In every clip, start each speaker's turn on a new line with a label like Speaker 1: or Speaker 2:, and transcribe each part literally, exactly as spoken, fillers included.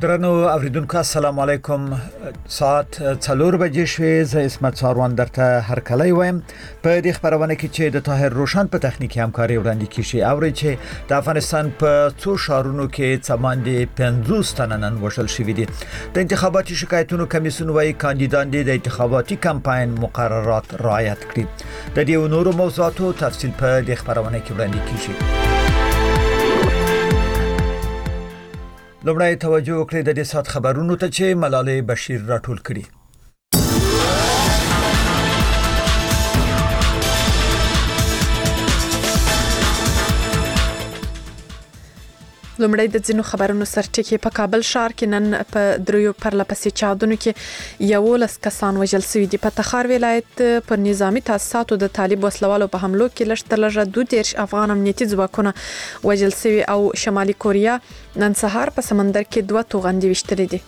Speaker 1: درنو اوریدونکو السلام علیکم. ساعت څلور بجې شوې. زه اسمت ساروان درته هر کله وایم په دې خبرونه کې چې د طاهر روشن په تخنیکی همکاري وړاندې کیږي او چې د افغانستان په څو شهرونو کې څماندې پنځوس تنه نن وشل شوې دي. د انتخاباتي شکایتونو کمیسیون وايي کاندیدان دي د انتخاباتي کمپاین مقررات رعایت کړي. د دې نورو موضوعاتو تفصیل په دې خبرونه کې وړاندې کیږي. لومړی توجه وکړئ د دې سات خبرونو ته چې ملالۍ بشیر راټول کړي.
Speaker 2: لومړی د ځینو خبرونو سرټکی. په کابل ښار کې نن په دریو پرلپسې چاودنو کې یولس کسان وژل شوي دي. په تخار ولایت پر نظامی تاسیساتو د طالب وسلوالو په حملو کې لږ تر لږه دوه دیرش افغان امنیتي ځواکونه وژل شوي او شمالي کوریا نن سهار په سمندر کې دوه توغندي وشتلې دي.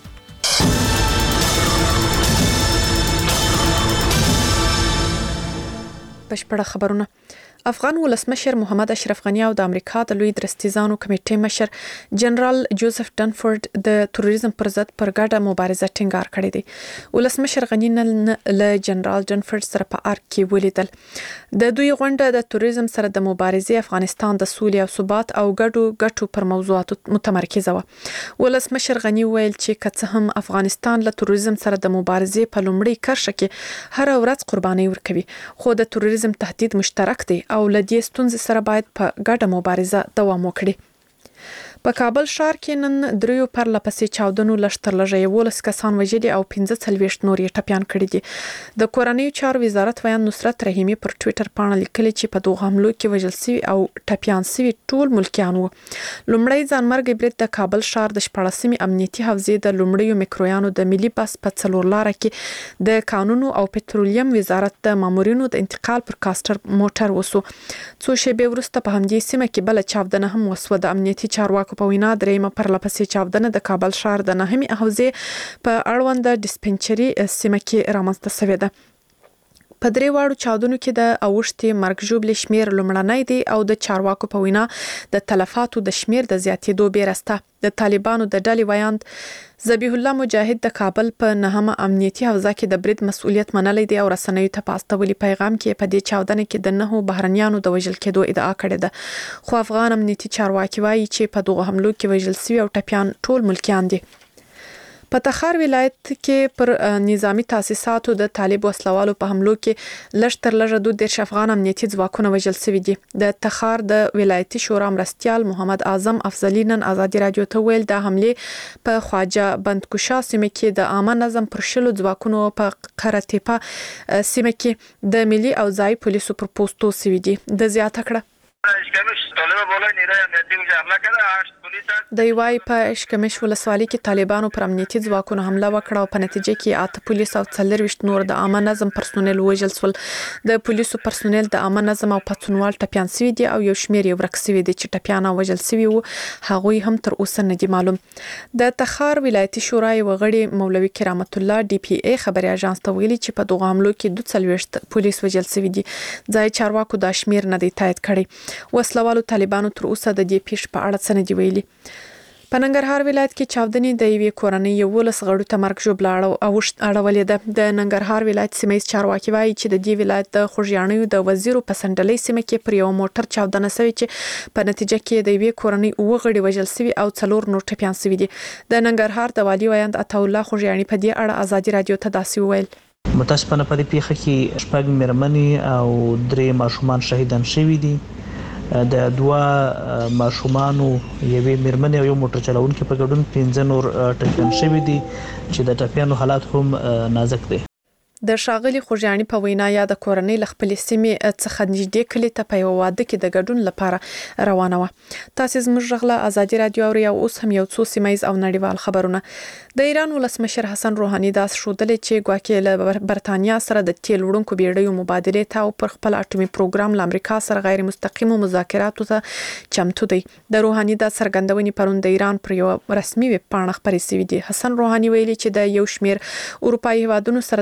Speaker 2: بشپړه خبرونه. افغان ولسمشر محمد اشرف غنی او د امریکا د لوی درستیزانو کمیټې مشر جنرال جوزف ډنفورد د تروریزم پر ضد پر ګډه مبارزه ټینګار کړی دی. ولسمشر غنی نن له جنرال ډنفورد سره په ارګ کې ولیدل. د دوی غونډه د تروریزم سره د مبارزې، افغانستان د سولې او ثبات او ګډو ګټو پر موضوعاتو متمرکزه و. ولسمشر غنی ویل چې که څه هم افغانستان له تروریزم سره د مبارزې په لومړي کرښه کې هر ورځ قرباني ورکوي، خو د تروریزم تهدید مشترک دی او لدې ستونزې سره باید په ګډه مبارزه دوام وکړي. په کابل ښار کې نن دریو پرلپسې چاودنو لږ تر لږه یولس کسان وژلي او پنځه څلوېښت نور یې ټپیان کړي دي. د کورنیو چارو وزارت ویان نصرت رحیمي پر ټویټر پاڼه لیکلي چې په دغه حملو کې وژل شوي او ټپیان شوي ټول ملکیان وو. لومړی ځانمرګي برید د کابل ښار د شپاړسمې امنیتي حوزې د لومړیو میکرویانو د ملي بس په څلور لاره کې د قانون او پټرولیم وزارت د مامورینو د انتقال پر کاستر موټر وسو. څو شېبې وروسته په همدې سیمه کې بل چاودنه هم وسوه. د امنیتي چارواکو په وینا درېیمه پرلپسې چاودنه د کابل ښار د نهمې حوزې په اړوند ډیسپنسري سیمه کې رامنځته شوې ده. په درې واړو چاودنو کې د اوښتې مرګ ژوبلې شمیر لومړنی دی او د چارواکو په وینا د تلفاتو د شمیر د زیاتېدو بیرسته. د طالبانو د ډلې ویاند ذبیح الله مجاهد د کابل په نهمه امنیتي حوزه کې د برید مسؤلیت منلی دی او رسنیو ته په استولي پیغام کې په دې چاودنه کې د نهو بهرنیانو د وژل کېدو ادعا کړې ده، خو افغان امنیتي چارواکي وایي چې په دغه حملو کې وژل شوي او ټپیان ټول ملکیان دي. په تخار ولایت کې پر نظامی تاسیساتو د طالب وسلوالو په حملو کې لږ تر لږه دوه دیرش افغان امنیتي ځواکونه وژل شوي دي. د تخار د ولایتي شورا مرستیال محمد اعظم افضلي نن ازادي رادیو ته ویل د حملې په خواجه بندکوشا سیمه کې د عامه نظم پر شلو ځواکونو په قرتیپا سیمه کې د ملي او ځای پولیسو پر پوسټو شوي دي. د زیاته کړه د یوای په اشکمش ولسوالۍ کې طالبانو پر امنیتي ځواکونو حمله وکړه او په نتیجه کې اته پولیس او څلرویشت نور د عامه نظم پرسونل وژل شول. د پولیسو پرسونل د عامه نظم او پڅونوال ټپیان شوي دي او یو شمیر یې ورک شوي دي چې ټپیان او وژل شوي وو هغوی هم تر اوسه نه دي معلوم. د تخار ولایتي شورا یو غړي مولوي کرامت الله ډي پی ای خبري اژانس ته ویلي چې په دغه حملو کې دوه څلوېښت پولیس وژل شوي دي. ځای چارواکو دا شمیر نه دی تایید کړی. وسلوالو طالبانو تر اوسه د دې پیښ په اړه څه نه دی ویلي. په ننګرهار ولایت کې چاودنې د یوې کورنۍ یولس غړو ته مرګ ژوبله اړولې ده. د ننګرهار ولایت سیمه ییز چارواکي وایي چې د دې ولایت د خوږیاڼیو د وزیرو په سنډلۍ سیمه کې پر یو موټر چاودنه شوې چې په نتیجه کې د یوې کورنۍ اووه غړي وژل شوي او څلور نور ټپیان شوي دي. د ننګرهار د والي ویاند عطاالله خوږیاڼي په دې اړه ازادي رادیو ته داسې وویل:
Speaker 3: متاسفانه په دې پیښه کې شپږ مېرمنې او درې ماشومان شهیدان شوي دي. د دوه ماشومانو یوې مېرمنې او یو موټر چلونکي په ګډون پنځه نور ټپیان شوي دي چې د ټپیانو حالات هم نازک دي.
Speaker 2: د ښاغلي خوږیاڼي په وینا یا د کورنۍ له خپلې سیمې څخه نږدې کلي ته په یو واده کې د ګډون لپاره روانه وه. تاسې زموږ غږ له ازادي رادیو اورئ او اوس هم یو څو سیمه ییز او نړیوال خبرونه. د ایران ولسمشر حسن روحاني داس ښودلې چې ګواکې له برتانیا سره د تیل وړونکو بیړیو مبادلې ته او پر خپل اټومي پروګرام له امریکا سره غیر مستقیمو مذاکراتو ته چمتو دی. د روحاني دا څرګندونې پرون د ایران پر یو رسمي ویب پاڼه خپرې شوې دي. حسن روحاني ویلي چې د یو شمیر اروپایي هیوادونو سره د اړیکو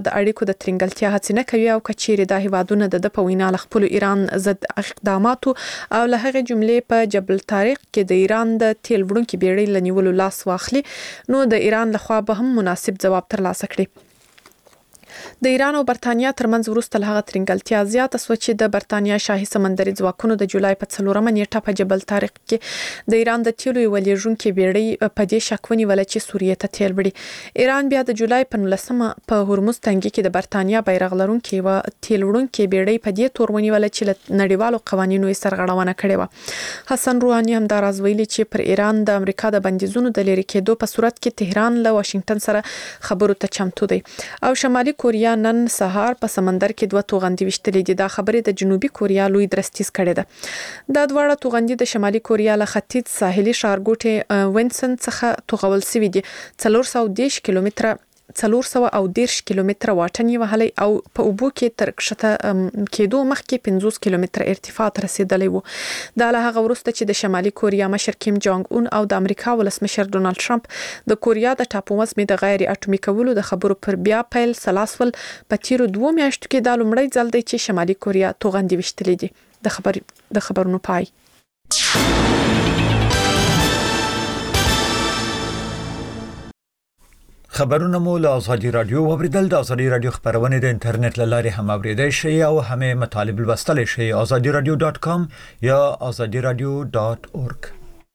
Speaker 2: د ترنګلتیا هڅه نه کوي او کچېره د هیوادونو د په وینا خپل ایران ضد اقداماتو او له هغه جملې په جبل طارق کې د ایران د تیل وړونکو بیړۍ لنیولو لاس واخلي نو د ایران لخوا به هم مناسب جواب ترلاسه کړي. د ایران او برتانیا ترمنځ وروسته له هغه ترنګلتیا زیاته شوه چې د برتانیا شاهي سمندري ځواکونو د جولای په څلورمه نیټه په جبل طارق کې د ایران د تیلو یو لیږونکي بیړۍ په دې شک ونیول چې سوریه ته تیل وړي. ایران بیا د جولای په نولسمه په هرمز تنګي کې د برتانیا بیرغ لرونکي و تیل وړونکي بیړۍ په دې تور ونیول چې له نړیوالو قوانینو یې سرغړونه کړې و. حسن روحاني هم دا راز ویلي چې پر ایران د امریکا د بندیزونو د لری کېدو په صورت کې تهران له واشنگټن سره خبرو ته چمتو دی او شمالي کوریا نن سهار په سمندر کې دوه توغندي وشتلې دي. دا خبره د جنوبي کوریا لوی درستیز کړې ده. دا دواړه توغندي د شمالي کوریا له ختیځ ساحلي ښارګوټي وینسن څخه توغول شوي دي. څلور سوه دېرش کیلومتره څلور سوه او دېرش کیلومتره واټن یې وهلی او په اوبو کې تر کښته کېدو مخکې پنځوس کیلومتره ارتفاع ته رسیدلی وو. دا له هغه وروسته چې د شمالي کوریا مشر کیم جانګ اون او د امریکا ولسمشر ډونالد ټرمپ د کوریا د ټاپو وزمې د غیر اټومي کولو د خبرو پر بیا پیل سلاسول په تیرو دوه میاشتو کې دا لومړی ځل دی چې شمالي کوریا توغندي وشتلې دي. د خبر د خبرونو پای.
Speaker 1: خبرونه مو له ازادي رادیو اوریدل. د ازادي رادیو خبرونه د انټرنیټ له لارې هم اوریدای شئ او هم مطالب لوستلی شئ. azadi radio dot com یا azadi radio dot org.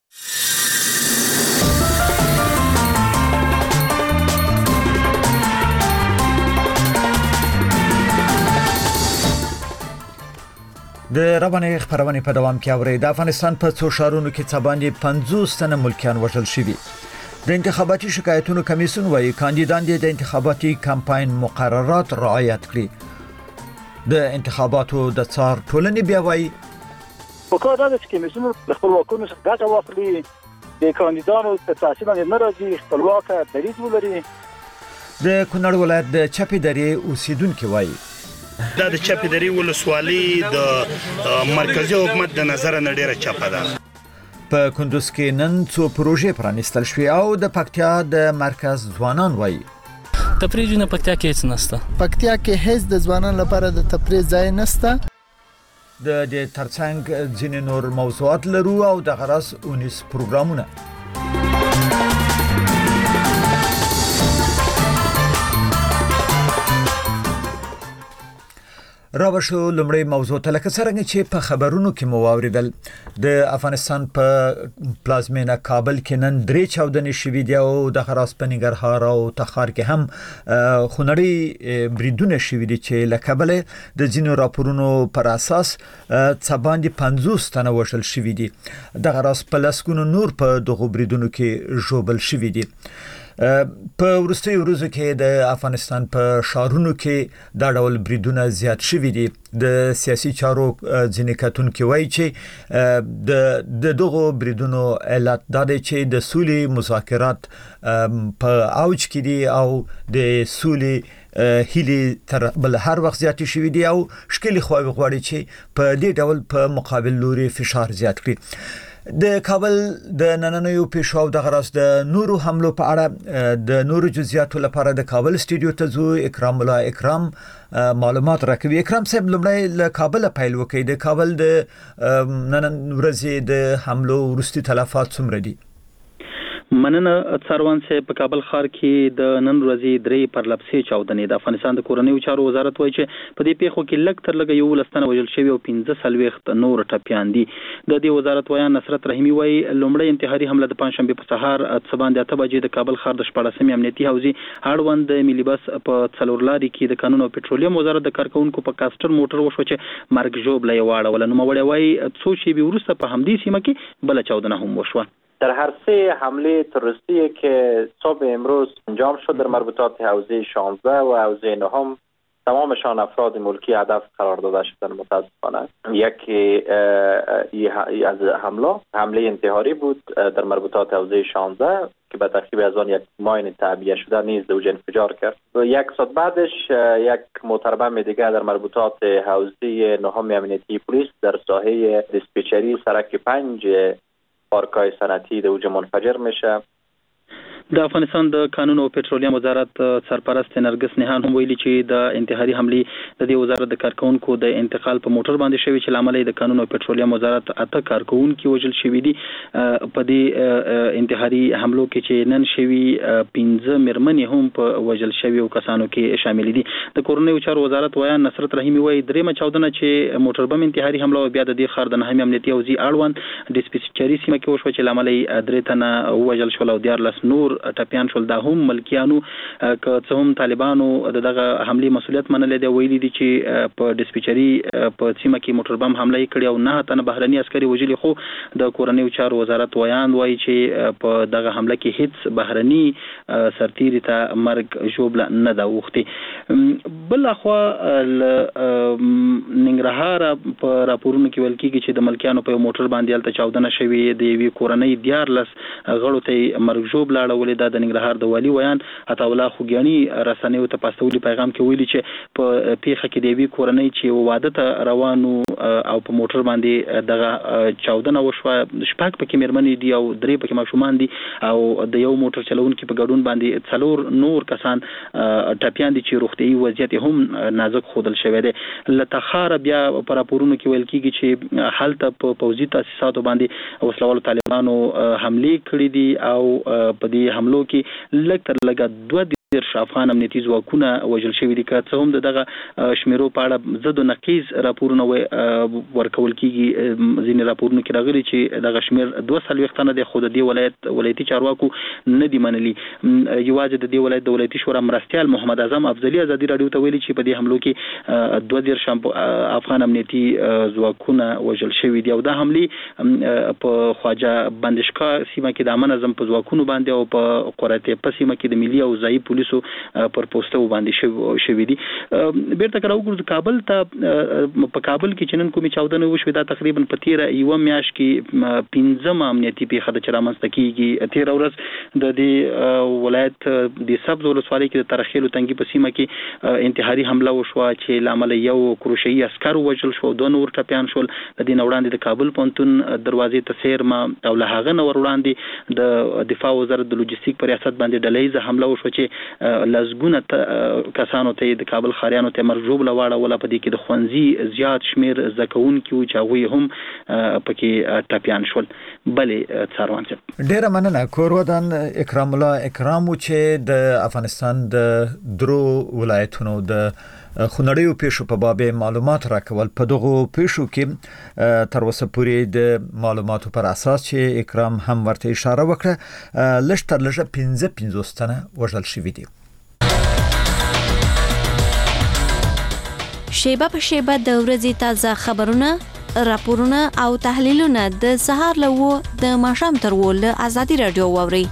Speaker 1: د رواني خبرونه په دوام کې اوري. د افغانستان په څو شهرونو کې څه باندې پنځوس تنه ملکیان وژل شوي. د انتخاباتي شکایتونو کمیسیون وايي کاندیدان د انتخاباتي کمپاین مقررات رعایت کړي. د انتخاباتو د څار ټولنې بیا وايي
Speaker 4: په کار راځي چې کمیسیون خپل واکونو څخه ګټه واخلي، د کاندیدانو په تاثیر باندې ناراضي خپلواک دریځ ولري.
Speaker 1: د کونړ ولایت د چپې درې اوسیدونکو وايي
Speaker 5: دا د چپې درې ولسوالۍ د مرکزی حکومت د نظر نه ډیره چپه ده.
Speaker 1: په کندوز کې نن څو پروژې پرانیستل شوې او د پکتیا د مرکز ځوانان وايي
Speaker 6: تفریح نه پکتیا کې هیڅ نشته.
Speaker 7: پکتیا کې هیڅ د ځوانانو لپاره د تفریح ځای نشته.
Speaker 1: د دې ترڅنګ ځینې نور موضوعات لرو او د غرض اونیس پروګرامونه. راوښو لمړی موضوع ته لکه څنګه چې په خبرونو کې مو واوریدل د افغانستان په پلازمینه کابل کې نن درې چاودنې شوې دي او د خراس په ننګرهار او تخار کې هم خونړی بریدونه شوې دي چې له کابل د ځینو راپورونو پر اساس څه باندې پنځوس تنه وژل شوې دي. د خراس په لسګونو نور په دغه بریدونو کې ژوبل شوې دي. په ورستي ورځو کې د افغانستان په شهرونو کې دا ډول بریدونه زیات شوي دي. د سیاسي چارو ځینې کتونکو وایي چې د دغه بریدونو علت دا دی چې د سولې مذاکرات په اوج کې دي او د سولې هلي تر بل هر وخت زیات شوي دي او شکل خو غواړي چې په دې ډول په مقابل لوري فشار زیات کړي. د کابل د نننیو پیښو د غرض د نورو حملو په اړه د نورو جزئیاتو لپاره د کابل سټوډیو ته زو اکرام الله اکرام معلومات راکوي. اکرام صاحب لمړی له کابل پیل وکړي. د کابل د نن ورځې د حملو وروستي تلفات څومره دي؟
Speaker 8: مننه څاروان صاحب. په کابل ښار کې د نن ورځې درې پرلپسې چاودنې د افغانستان د کورنیو چارو وزارت وایي چې په دې پیښو کې لږ تر لږه یولس تنه وژل شوي او پنځه څلوېښت نور ټپیان دي. د دې وزارت ویان نصرت رحیمي وایي لومړی انتحاري حمله د پنځشنبې په سهار څه باندې اته بجې د کابل ښار د شپاړسمې امنیتي حوزې اړوند د ملي بس په څلور لارې کې د قانون او پټرولیم وزارت د کارکونکو په کاسټر موټر وشو چې مرګ ژوبله یې واړوله. نوموړی وایي څو شېبې وروسته په همدې سیمه کې بله چاودنه هم وشوه.
Speaker 9: در هر سه حمله تروریستی که صبح امروز انجام شد در مربوطات حوزه شانزده و حوزه نهم تمامشان افراد ملکی هدف قرار داده شدند. متاسفانه یکی از حمله حمله انتحاری بود در مربوطات حوزه شانزده که به ترتیب از آن یک ماین تعبیه شده نیز زوج انفجار کرد. یک ساعت بعدش یک موتربم دیگر در مربوطات حوزه نهم امنیتی پلیس در ساحه دیسپچری سرک پنج پارکای صنعتی د اوج منفجر میشه.
Speaker 8: د افغانستان د قانون او پټرولیم وزارت سرپرست نرګس نهان هم ویلي چې د انتحاري حملې د دې وزارت د کارکونکو د انتقال په موټر باندې شوی چې لامل د قانون او پټرولیم وزارت اته کارکونکو وژل شوی دي. په دې انتحاري حملو کې چې نن شوی پنځه مرمنې هم په وژل شوی کسانو کې شامل دي. د کورنیو چارو وزارت ویان نصرت رحیمی وایي درېمه چاودنه چې موټر بم انتحاري حمله او بیا د دې خار د نهمې امنیتي او زی اړوند د سپیشلي سیمه کې وشو چې لامل درې تنه وژل شول او دیارلس نور ټپیان شول. دا هم ملکیانو که څه هم طالبانو دغه حمله مسولیت منلې دی. ویلي دي چې په ډسپیچري په سیمه کې موټر بم حمله کړې او نه تنه بهرني عسکري وژلي. خو د کورنیو چارو وزارت ویان وایي چې په دغه حمله کې هیڅ بهرني سرتیری ته مرګ ژوبله نه دا وختي. بل اخوا ننګرهار په راپورونو کې ویل کېږي چې د ملکیانو په موټر باندې الته چاودنه شوې د یوې کورنۍ دیارلس غړو ته مرګ ژوبله اړولې. دا د ننګرهار د والي ویان عطا الله خوګیاني رسنیو ته په استولي پیغام کې ویلي چې په پیښه کې د یوې کورنۍ چې واده ته روانو او په موټر باندې دغه چاودنه وشوه. شپږ پکې مېرمنې دي او درې پکې ماشومان دي او د یو موټر چلونکي په ګډون باندې څلور نور کسان ټپیان دي چې روغتیايي وضعیت هم نازک ښودل شوی دی. له تخاره بیا په راپورونو کې ویل کېږي چې هلته په پوځي تاسیساتو باندې وسلوالو طالبانو حملې کړې دي او په دې حملو کې لږ تر لږه دوه ډیر افغان امنیتي ځواکونه وژل شوي دي. که څه هم دغه شمیرو په اړه ضد و نقیض راپورونه ورکول کېږي. ځینې راپورونو کې راغلي چې دغه شمیر دوه څلوېښت تنه دی خو د دې ولایت ولایتي چارواکو نه دي منلي. یوازې د دې ولایت د ولایتي شورا مرستیال محمد اعظم افضلي ازادي راډیو ته ویلي چې په دې حملو کې دوه دېرش افغان امنیتي ځواکونه وژل شوي دي او دا حملې په خواجه بندشکا سیمه کې د امن اعظم په ځواکونو باندې او په قره تیپه سیمه کې د ملي او ځایي پولیسو پر پوسټو باندې شوي دي. بیرته کراو ګرځو کابل ته. په کابل کې چې نن کومې چاودنه وشوې دا تقریبا په تیره یوه میاشت کې پنځمه امنیتي پیښه ده چې رامنځته کېږي. تیره ورځ د دې ولایت د سبز ولسوالۍ کې د ترخیلو تنګي په سیمه کې انتحاري حمله وشوه چې لامل یو کروشیي عسکر وژل شو او دوه نور ټپیان شول. د دې نه وړاندې د کابل پوهنتون دروازې ته څیرمه او له هغه نه ور وړاندې د دفاع وزارت د لوجستیک په ریاست باندې ډلهیزه حمله وشوه چې لزګونه کسانو ته د کابل خاریانو ته مرګ ژوبله واړوله. په دې کې د ښوونځي زیات شمیر زده کوونکي وو چې هغوی هم پکې ټپیان شول. بلې څاروان صاحب
Speaker 1: ډېره مننه. کورودان اکرام الله اکرام چې د افغانستان د درو ولایتونو د خونړیو پیښو په باب معلومات راکول. په دغه پیښو کې تر اوسه پورې د معلوماتو پر اساس چې اکرام هم ورته اشاره وکړه لږ تر لږه پنځه پنځوس تنه وژل شوي دي.
Speaker 10: شیبه په شیبه د ورځې تازه خبرونه، راپورونه او تحلیلونه د سهار له و د ماښام تر و له ازادي راډیو واورئ.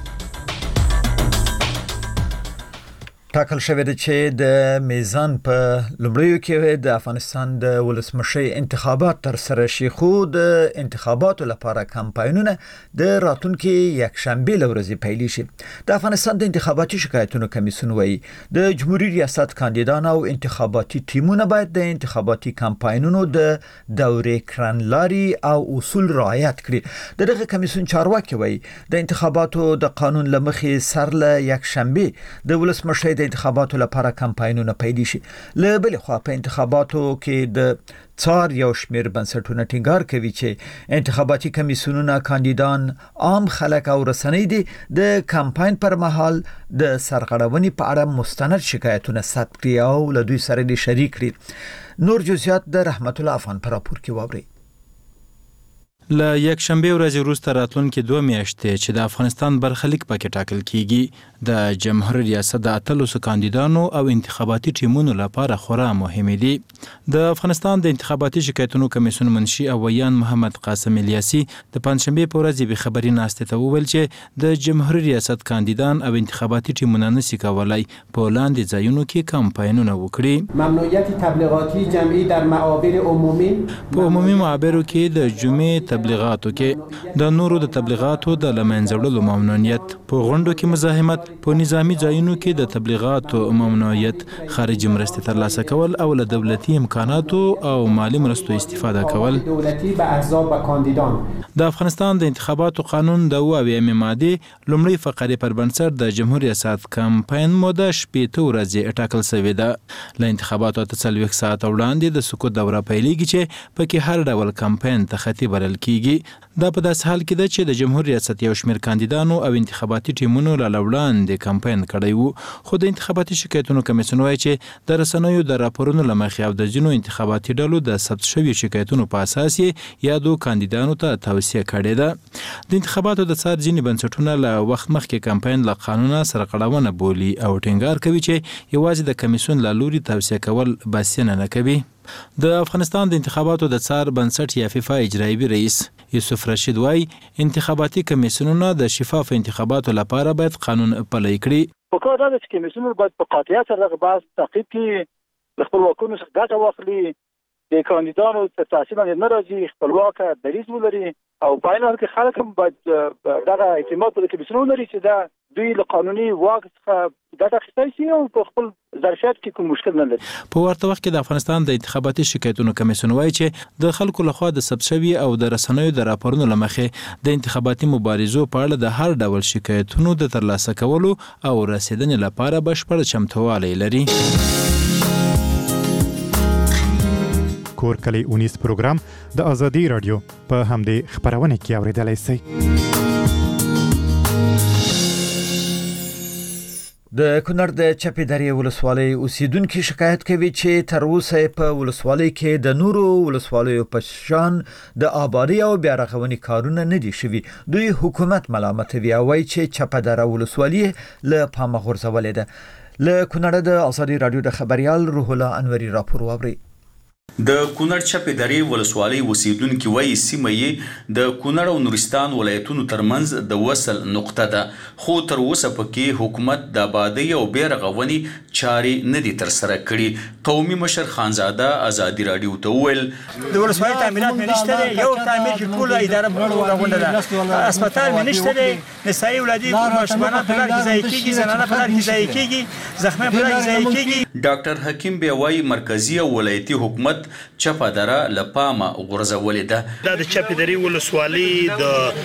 Speaker 1: ټاکل شوی دی چې د میزان په لومړیو کې د افغانستان د ولسمشي انتخابات تر سره شي. خو د انتخاباتو لپاره کمپاینونه د راتلونکي یکشنبه لورځي پیل شي. د افغانستان د انتخاباتي شکایتونو کمیسیون وایي د جمهوریت ریاست کاندیدان او انتخاباتي ټیمونه باید د انتخاباتي کمپاینونو د دورې کړنلاري او اصول رعایت کړي. دغه کمیسیون چارواکي وایي د انتخاباتو د قانون لمخې سر له یکشنبه د ولسمشي د انتخاباتو لپاره کمپاینونه پیل شي. له بل خوا په انتخاباتو کې د څار یو شمیر بنسټونه ټینګار کوي چې انتخاباتي کمیسیونونه کاندیدان عام خلک او رسنۍ دي د کمپاین پر مهال د سرغړونې په اړه مستند شکایتونه ثبت کړي او له دوی سره دې شریک کړي. نور جزئیات د رحمت الله افغان پر راپور کې واورئ.
Speaker 11: له یک شنبه ورځې وروسته راتلونکي دوه میاشتې چې د افغانستان برخلیک پکې ټاکل کیږي د جمهوریت ریاست د اتلسو کاندیدانو او انتخاباتي ټیمونو لپاره خورا مهمې دي. د افغانستان د انتخاباتي شکایتونو کمیسیون منشي او ویان محمد قاسم الیاسي د پنځشنبه په ورځ به خبري ناشته ته وویل چې د جمهوریت ریاست کاندیدان او انتخاباتي ټیمونه نشي کولای په لاندې ځایونو کې کمپاینونه وکړي.
Speaker 12: ممنوعیت تبلیغاتی جمعی در معابر عمومی
Speaker 11: په عمومي معابرو کې د جمعې تبلیغاتو کې د نورو د تبلیغاتو د لمنځړلو ممنوعیت، په غونډو کې مزاحمت، په نظامی ځایونو کې د تبلیغاتو ممنوعیت، خارجي مرستې ترلاسه کول او له دولتي امکاناتو او مالی مرستو استفاده کول.
Speaker 12: دولتی به احزاب و کاندیدان
Speaker 11: د افغانستان د انتخاباتو قانون د اوه اویایم ماده لومړی فقرې پر بنسټ د جمهور ریاست کمپاین موده شپېته ورځې ټاکل شوې ده. له انتخاباتو اته څلوېښت ساعته وړاندې د سکوت دوره پیلېږي چې پکې هر ډول کمپاین ته خطي بلل کیږي. دا په داسې حال کې ده چې د جمهور ریاست یو شمېر کاندیدانو او انتخاباتي ټیمونو له وړاندې کمپاین کړی وو، خو د انتخاباتي شکایتونو کمیسیون وایي چې د رسنیو د راپورونو له مخې او د ځینو انتخاباتي ډلو د ثبت شویو شکایتونو په اساس یې یادو کاندیدانو ته توصیه کړې ده. د انتخاباتو د څار ځینې بنسټونه له وخت مخکې کمپاین له قانونه سره کړاونه بولي او ټینګار کوي چې یوازې د کمیسیون له لوري توصیه کول بسنه نه کوي. د افغانستان د انتخاباتو د څار بنسټ یا فیفا اجرایي رئیس یوسف رشید وای انتخاباتي کمیسیونونه د شفاف انتخاباتو لپاره باید قانون پلی کړي.
Speaker 4: په کار دا چې کمیسیونونه باید په قاطعیت سره دغه بحث تعقیب کړي، خپل واکونو څخه ګټه واخلي، د کاندیدانو تر تاثیر باندې نه راځي، خپلواک دریځ ولري او په عین حال کې خلک هم باید دغه اعتماد په کمیسیونونو لري چې دا دوی له قانوني واک څخه ګټه اخیستلی شي او په خپل ظرفیت کې کوم مشکل نه لري.
Speaker 11: په ورته وخت کې د افغانستان د انتخاباتي شکایتونو کمیسیون وایي چې د خلکو لخوا د ثبت شوي او د رسنیو د راپورونو له مخې د انتخاباتي مبارزو په اړه د هر ډول شکایتونو د ترلاسه کولو او رسیدنې لپاره بشپړ چمتووالی لري.
Speaker 13: کور کلی اونیز پروګرام د ازادي رادیو په همدې خبرونه کې اوریدلای شئ.
Speaker 1: د کونړ د چپې درې ولسوالۍ اوسیدونکو شکایت کوي چې تر اوسه په ولسوالۍ کې د نورو ولسوالیو په شان د آبادی او بیا رغونې کارونه نه دي شوي. دوی حکومت ملامتوي او وایي چې چپه دره ولسوالۍ له پامه غورځولې ده. له کونړ د ازادي رادیو د خبريال روح الله انوري راپور واوري.
Speaker 14: د کونړ چپې درې ولسوالۍ اوسیدونکي وایي سیمه یې د کونړ او نورستان ولایتونو ترمنځ د وصل نقطه ده، خو تر اوسه پکې حکومت د آبادۍ او بیا رغونې چارې نه دي ترسره کړي. قومي مشر خانزاده ازادي رادیو ته وویل
Speaker 15: د ولسوالۍ تعمیرات مې نشته دی، یو تعمیر چې ټوله اداره رغونده ده، هسپتال مې نشته دی، نسایي ولادي ماشومانه په لار کې ځای کېږي، زنانه په لار کې ځای کېږي، زخمیان په لار کې ځای کېږي.
Speaker 14: ډاکټر حکیم بیا وایي مرکزي او ولایتي حکومت چپه دره لپامه غورځولې ده.
Speaker 5: دا د چپې درې ولسوالۍ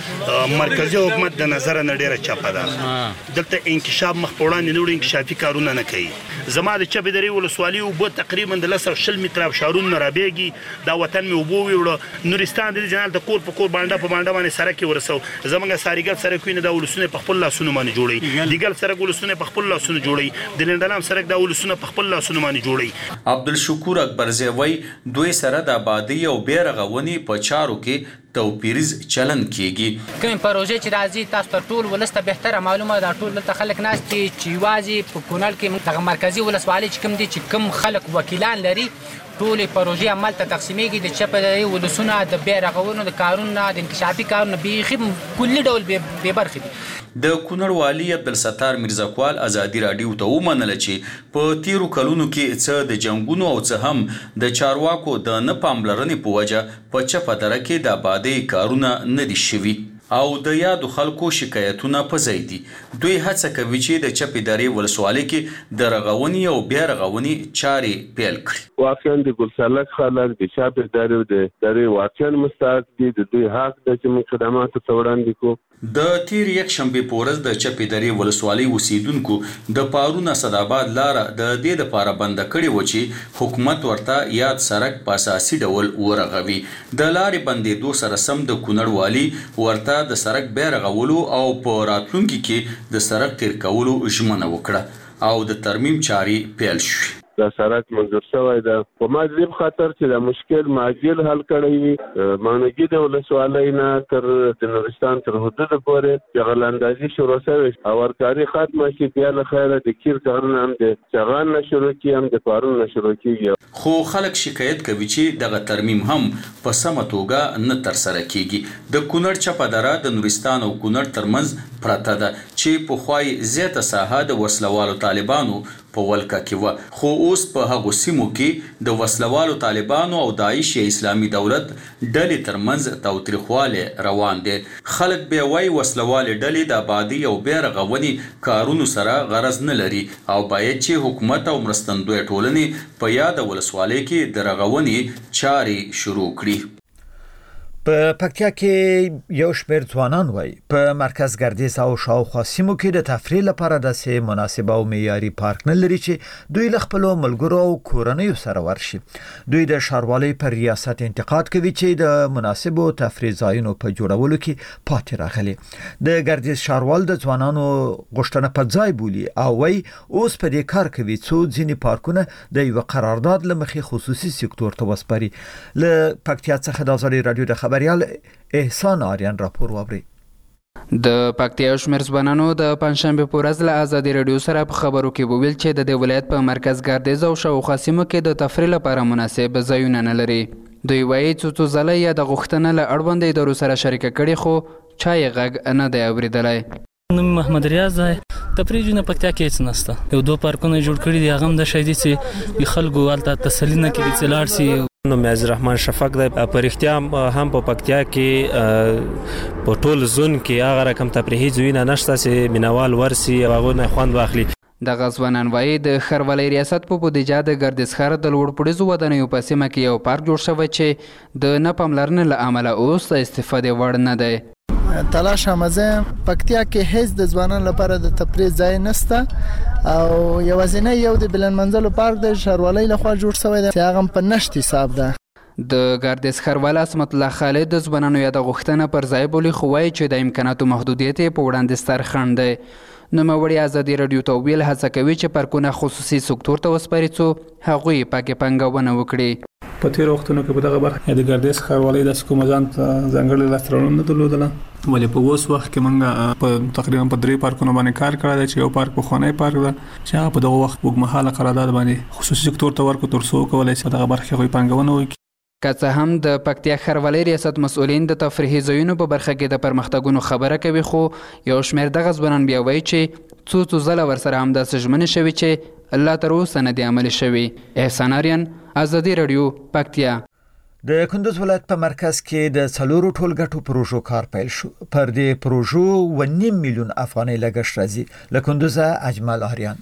Speaker 5: د مرکزي حکومت د نظر نه ډیره چپه ده. دلته انکشاف مخ په وړاندې نور انکشافي کارونه نه کوي. زما د چپې درې ولسوالۍ اوبه تقریبا د لس او شل متره شارون نه رابېږي. دا وطن مې اوبه ویوړه. نورستان د جنال د کور په کور باندې په باندې باندې سره کې ورسو. زمونږ ساریګل سره کوینه د ولسونه په خپل لاسونو باندې جوړي. دیګل سره ولسونه په خپل لاسونو جوړي. د لندنام سره د ولسونه په خپل لاسونو باندې جوړي.
Speaker 14: عبدالشکور اکبرزی وایي دوی سره د آبادی او بیا رغونې په چارو کې توپیریز چلن کیږي.
Speaker 16: کوم پروژې چې راځي تاسو ته ټول ولسته بهتره معلومه ده. ټول دلته خلک ناست دي چې یوازې په کونړ کې دغه مرکزي ولسوالۍ چې کوم دي چې کوم خلک وکیلان لري ټولې پروژې عمل ته تقسیمېږي. د چپه درې ولسونه د بیا رغونې د کارونه د انکشافي کارونه بیخي کلي ډول بې برخې دي.
Speaker 14: د کونړ والي عبدالستار میرزاکوال ازادي رادیو ته ومنله چې په تیرو کلونو کې څه د جنګونو او څه هم د چارواکو د نه پاملرنې په وجه په چپه دره کې د آبادۍ کارونه نه دي شوي او د یادو خلکو شکایتونه په ځای دي. دوی هڅه کوي چې د چپې درې ولسوالۍ کې د رغونې او بیا رغونې چارې پیل کړي.
Speaker 17: واقعا د ګلسالک خلک د چپې درې د درې واقعا مستحق دي. د دوی حق د چې موږ خدماتو ته وړاندې کوو.
Speaker 14: د تیر یک شنبه په ورځ د چپې درې ولسوالۍ اوسیدونکو د پارون اسداباد لاره د دې لپاره بند کړې و چې حکومت ورته یاد سړک په اساسي ډول ورغوي. د لارې بندېدو سره سم د کونړ والي ورته د سړک بیا رغولو او په راتلونکي کې د سړک تیر کولو ژمنه وکړه او د ترمیم چارې پیل شوې.
Speaker 17: دا سړک منظور شوی ده په ماجلب خاطر چې د مشکل ماجل حل کړی وي. مانګي د ولسوالۍ نه تر د نورستان تر حدود پورې چې غلاندازي شروع شوی او ورکاري ختمه شي. بیا له خیره د کیر کارونه هم د چغان نه شروع کیږي هم د پارون نه شروع کیږي.
Speaker 14: خو خلک شکایت کوي چې دغه ترمیم هم په سمه توګه نه ترسره کیږي. د کونړ چپه دره د نورستان او کونړ ترمنځ پرته ده چې پخوای زیاته ساحه د وسلوالو طالبانو په ولکه کې و، خو اوس په هغو سیمو کې د وسلوالو طالبانو او داعش یا اسلامي دولت ډلې ترمنځ تاوتریخوالی روان دی. خلک بیا وایي وسلوالې ډلې د آبادي او بیا رغونې کارونو سره غرض نه لري او باید چې حکومت او مرستندویه ټولنې په یاده ولسوالۍ کې د رغونې چارې شروع کړي.
Speaker 1: په پکتیا کې یو شمېر ځوانان وایي په مرکز ګردیز او شاوخوا سیمو کې د تفریح لپاره داسې مناسبه او معیاري پارک نه لري چې دوی له خپلو ملګرو او کورنیو سره ورشي. دوی د ښاروالۍ پر ریاست انتقاد کوي چې د مناسبو تفریح ځایونو په جوړولو کې پاتې راغلي. د ګردیز ښاروال د ځوانانو غوښتنه په ځای بولي او وایي اوس په دې کار کوي څو ځینې پارکونه د یو قرارداد له مخې خصوصي سکتور ته وسپاري. له پکتیا څخه د آزادي رادیو د خبریال احسان آریان راپور واوري.
Speaker 18: د پکتیا شمیر ځوانانو د پنځشنبه په ورځ له آزادي رادیو سره په خبرو کې وویل چې د دې ولایت په مرکز ګردیز او شاوخوا سیمو کې د تفریح لپاره مناسب ځایونه نه لري. دوی وایي څو څو ځله یې د غوښتنه له اړوند ادارو سره شریکه کړې خو چا یې غږ نه دی اورېدلی.
Speaker 6: نوم محمد ریاض دی. تفریح نه پکتیا کې هیڅ نشته. یو دوه پارکونه جوړ کړي دي، هغه هم د شهیدي چې خلکو هلته تسلي نه کوي چې لاړ شي.
Speaker 19: نو میاز رحمان شفق دی. په رښتیا هم په پکتیا کې په ټول زون کې هغه رقم تفریحي ځایونه نشته چې مینوال ورسي او هغه نه خوند واخلي.
Speaker 18: دغه ځوانان وایي د ښاروالۍ ریاست په بودیجه د ګردیز ښار د لوړپوړیزو ودانیو په سیمه کې یو پارک جوړ شوی چې د نه پاملرنې له امله اوس د استفادې وړ نه دی.
Speaker 7: تلاش همزه پکتیا کې هیڅ د ځوانانو لپاره د تفریح ځای نشته او یوازینی یو د بلند منزلو پارک د ښاروالۍ لخوا جوړ شوی دی چې هغه په نشت حساب ده.
Speaker 18: د ګردیز ښاروال عصمت الله خالد د ځوانانو یاده غوښتنه پر ځای بولي خو وایي چې د امکاناتو محدودیت یې په وړاندې ستر خنډ دی. نوموړي ازادي رادیو ته ویل هڅه کوي چې پارکونه خصوصي سکتور ته وسپاري څو هغوی پکې پانګونه وکړي.
Speaker 20: په تیرو وختونو کې په دغه برخه د ګردیز ښاروالۍ داسې کومه ځان ځانګړې لاسته راوړنه نه درلودله، ولې په اوس وخت کې موږ په تقریبا په درې پارکونو باندې کار کړی دی چې یو پارک پخوانی پارک ده چې هغه په دغه وخت اوږدمهاله قرارداد باندې خصوصي سکتور ته ورکړو تر څو وکولی شي په دغه برخه کې هغوی پانګونه وکړي.
Speaker 18: که څه هم د پکتیا ښاروالۍ ریاست مسؤلین د تفریحي ځایونو په برخه کې د پرمختګونو خبره کوي خو یو شمېر دغه ځوانان بیا وایي چې څو څو ځله ورسره همداسې ژمنې شوي چې الله تر اوسه نه دي عملي شوي. احسان آریان، آزادي رادیو، پکتیا.
Speaker 1: د کندوز ولایت په مرکز کې د څلورو ټولګټو پروژو کار پیل شو. پر دې پروژو و نیم میلیون افغانۍ لګښت راځي. له کندوزه اجمل آریان.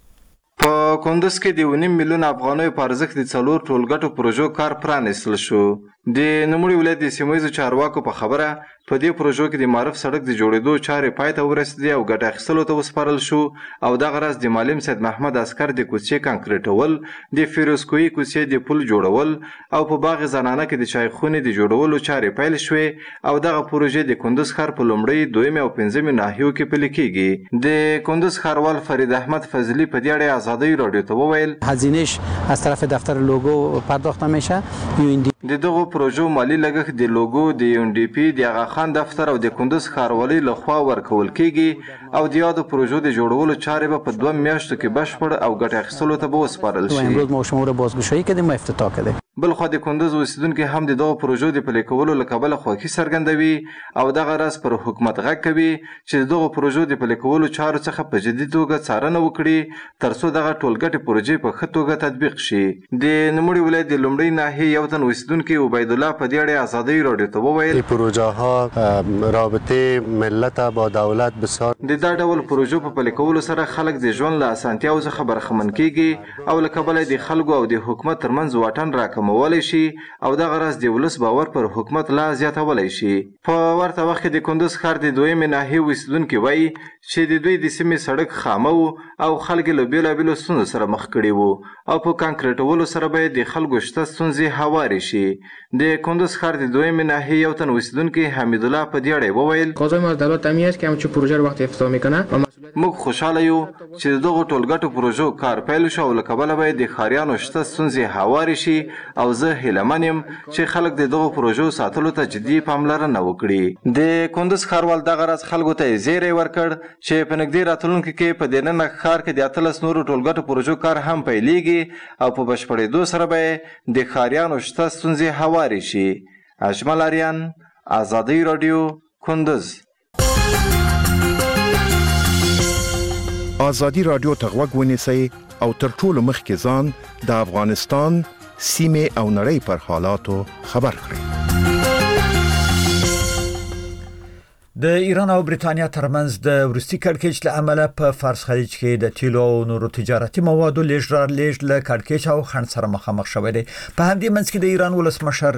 Speaker 21: په کندوز کې د ونیم میلیون افغانیو په ارزښت د څلور ټولګټو پروژو کار پرانیستل شو. د نوموړي ولایت د سیمه ییزو چارواکو په خبره په دې پروژو کې د معرف سړک د جوړېدو چارې پای ته ورسېدې او ګټه اخیستلو ته وسپارل شو او دغه راز د معلم سید محمد عسکر د کوڅې کانکریټول، د فیروزکوهي کوڅې د پل جوړول او په باغ زنانه کې د چایخونې د جوړولو چارې پیل شوې او دغه پروژې د کندوز ښار په لومړۍ، دویمې او پنځمې ناحیو کې پلي کېږي. د کندوز ښاروال فرید احمد فضلي په دې اړه آزادۍ رادیو ته وویل
Speaker 22: هزینه‌اش از طرف دفتر لوگو پرداخته میشه.
Speaker 21: د دغه پروژو مالی لګښت د لوګو، د یو ان ډي پی، د آغا خان دفتر او د کندوز ښاروالۍ لخوا ورکول کیږي او د یادو پروژو د جوړولو چارې به په دوه میاشتو کې بشپړ او ګټه اخیستلو ته به وسپارل شي.
Speaker 22: امروز ما شما رو بازگشایی کردیم و افتتاح کردیم.
Speaker 21: بلخوا د کندوز اوسیدونکو هم د دغه پروژو د پلي کولو له کبله خوښي څرګندوي او دغه راز پر حکومت غږ کوي چې دغه پروژو د پلي کولو چارو څخه په جدي توګه څارنه وکړي ترڅو دغه ټولګټې پروژې په ښه توګه تطبیق شي. د نوموړي ولایت د لومړۍ ناحیې یو تن اوسیدونکی عبید الله په دې اړه آزادۍ رادیو ته وویل
Speaker 23: این پروژه ها رابطه ملت با دولت بسیار
Speaker 21: د دا ډول پروژو په پلي کولو سره خلک د ژوند له اسانتیاو څخه برخمن کیږي او له کبله د خلکو او د حکومت ترمنځ واټن راکم مولی شي او دغه راز د ولس باور پر حکومت لا زیاتولی شي. په ورته وخت کې د کندوز ښار د دویمې ناحیې اوسیدونکي وایي چې د دوی د سیمې سړک خامه و او خلک له بېلابېلو ستونزو سره مخ کړي وو او په کانکریټولو سره به د خلکو شته ستونزې هوارې شي. د کندوز ښار د دویمې ناحیې یو تن اوسیدونکي حمید الله په دې اړه وویل
Speaker 24: قضای ما از دولت همین است که همچون پروژه رو وقتی افتتاح میکنه
Speaker 21: موږ خوشحاله یو چې د دغو ټولګټو پروژو کار پیل شو او له کبله به د ښاریانو شته ستونزې هوارې شي او زه هیلهمن یم چې خلک د دغو پروژو ساتلو ته جدي پاملرنه وکړي. د کندوز ښاروال دغه راز خلکو ته زیری ورکړ چې په نږدې راتلونکي کې په دننه ښار کې د اتلس نورو ټولګټو پروژو کار هم پیلیږي او په بشپړېدو سره به د ښاریانو شته ستونزې هوارې شي. اجمل آریان، آزادۍ رادیو، کندوز.
Speaker 2: ازادي رادیو ته غوږ ونیسئ او تر ټولو مخکې ځان د افغانستان سیمه او نړۍ پر حالاتو خبر کړئ.
Speaker 1: د ایران او برېټانیا ترمنځ د روسي کړکېچ له امله په فارس خلیج کې د تیلو او نورو تجارتي موادو لیږد رالېږد له کړکېچ او خنډ سره مخامخ شوی دی. په همدې منځ کې د ایران ولسمشر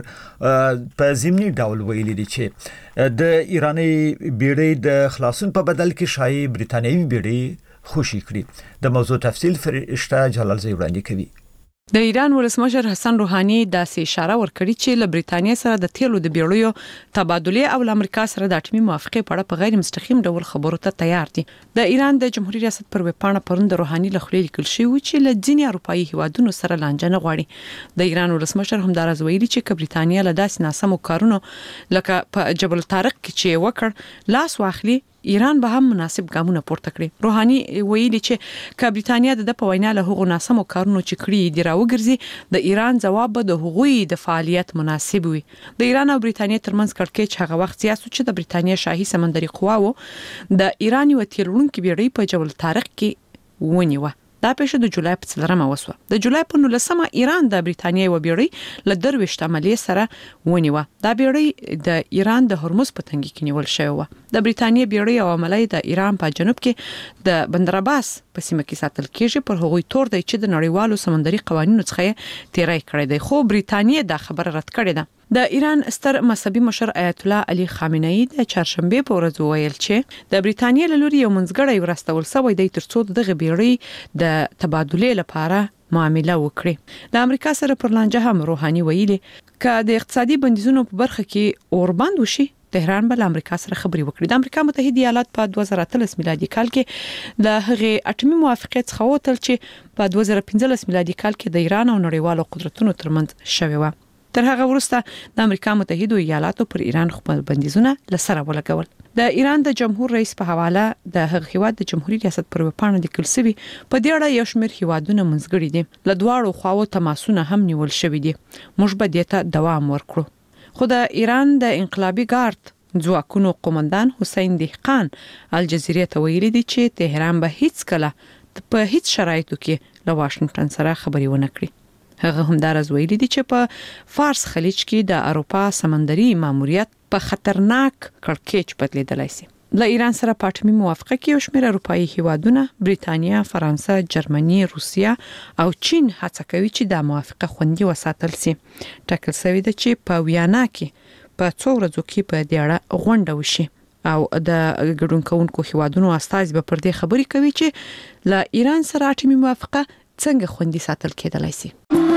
Speaker 1: په ضمني ډول ویلي دی چې د ایراني بیړۍ د خلاصون په بدل کې شایي برېټانیوي بیړۍ خوشي کړي. د موضوع تفصیل فرشته جلال زی وړاندې کوي.
Speaker 3: د ایران ولسمشر حسن روحاني داسې اشاره ورکړي چې له برېټانیا سره د تیلو د بیړیو تبادله او امریکا سره د اټومي موافقه په اړه په غیر مستقیم ډول خبرو ته تیار دي. د ایران د جمهوریت ریاست پر وپاڼه پروند روحاني له خلې لیکل شوی چې له ځینې اروپאי هیوادونو سره لانجه نه غواړي. د ایران ولسمشر همدارز ویلي چې برېټانیا له داسې ناسمو کارونو لکه په جبل طارق کې چې وکړ لاس واخلي ایران به هم مناسب ګامونه پورته کړي. روحاني ویلي چې ک برېټانیا د په وینا له هغو ناسمو کارونو چې کړی دی راوګرځي د ایران ځواب به د هغوی د فعالیت مناسب وي. د ایران او برېټانیا ترمنځ کړکېچ هغه وخت سیاسي چې د برېټانیا شاهي سمندري قواو د ایران یو تیرونکو بیړۍ په جبل طارق کې ونیوه. دا پیښه د جولای په څلورمه وسوه. د جولای په نولسمه ایران د برېټانیا یو بیړۍ له درويشت عملیې سره ونیوه. دا بیړۍ د ایران د هرمز په تنګي کې نیول شوی و. د برېټانیا بیړۍ او عملیې د ایران په جنوب کې د بندر عباس په سیمه کې ساتل کېږي. پر هغوی تور دی چې د نړیوالو سمندري قوانینو څخه تیرای کړی دی. خو برېټانیا دا خبره رد کړې ده. د ایران ستر مذهبي مشر آیت الله علي خامنه‌ای د چهارشنبه په ورځ ویل چې د برېټانیا له لوري یو منځګړی ورستول شوی دی ترڅو دغه بیړۍ د تبادله لپاره معامله وکړي. د امریکا سره پر لانجه هم روحاني ویلي ک د اقتصادي بندیزونو په برخه کې اوربند وشي تهران به امریکا سره خبري وکړي. د امریکا متحده ایالات په دوه زره اتلس میلادي کال کې د هغې اټومي موافقه څخه وتل چې په دوه زره پنځلس میلادي کال کې د ایران او نړیوالو قدرتونو ترمنځ شوی و. تر هغه وروسته د امریکا متحده ایالاتو پر ایران خپل بندیزونه لسره ولګول. د ایران د جمهور رئیس په حواله د هغه هیواد د جمهوریت ریاست پر وپاڼه لیکل شوی په دې اړه یو شمېر هیوادونه منځګړي دي. له دواړو خواو تماسونه هم نیول شوی دي. موږ به دته دوام ورکړو. خو د ایران د انقلابي ګارد ځواکونو قومندان حسین دهقان الجزیره ته ویلي دي چې تهران به هیڅ کله په هیڅ شرایطو کې له واشنگټن سره خبري ونه کړي. هغه همدارز ویلي دي چې په فارس خلیج کې د اروپا سمندري ماموریت په خطرناک کړکېچ بدلیدلی شي. له ایران سره په اټومي موافقه کې یو شمېر اروپאי هیوادونه برېټانیا، فرانسه، جرمني، روسیا او چین هڅه کوي چې د موافقه خوندي وساتل شي. ټاکل شوی دی چې په ویانا کې په څو ورځو کې په دې اړه غونډه وشي او د ګډون کوونکو هیوادونو استازي به پر دې خبري کوي چې له ایران سره اټومي موافقه څنګه خوندي ساتل کېدلای شي.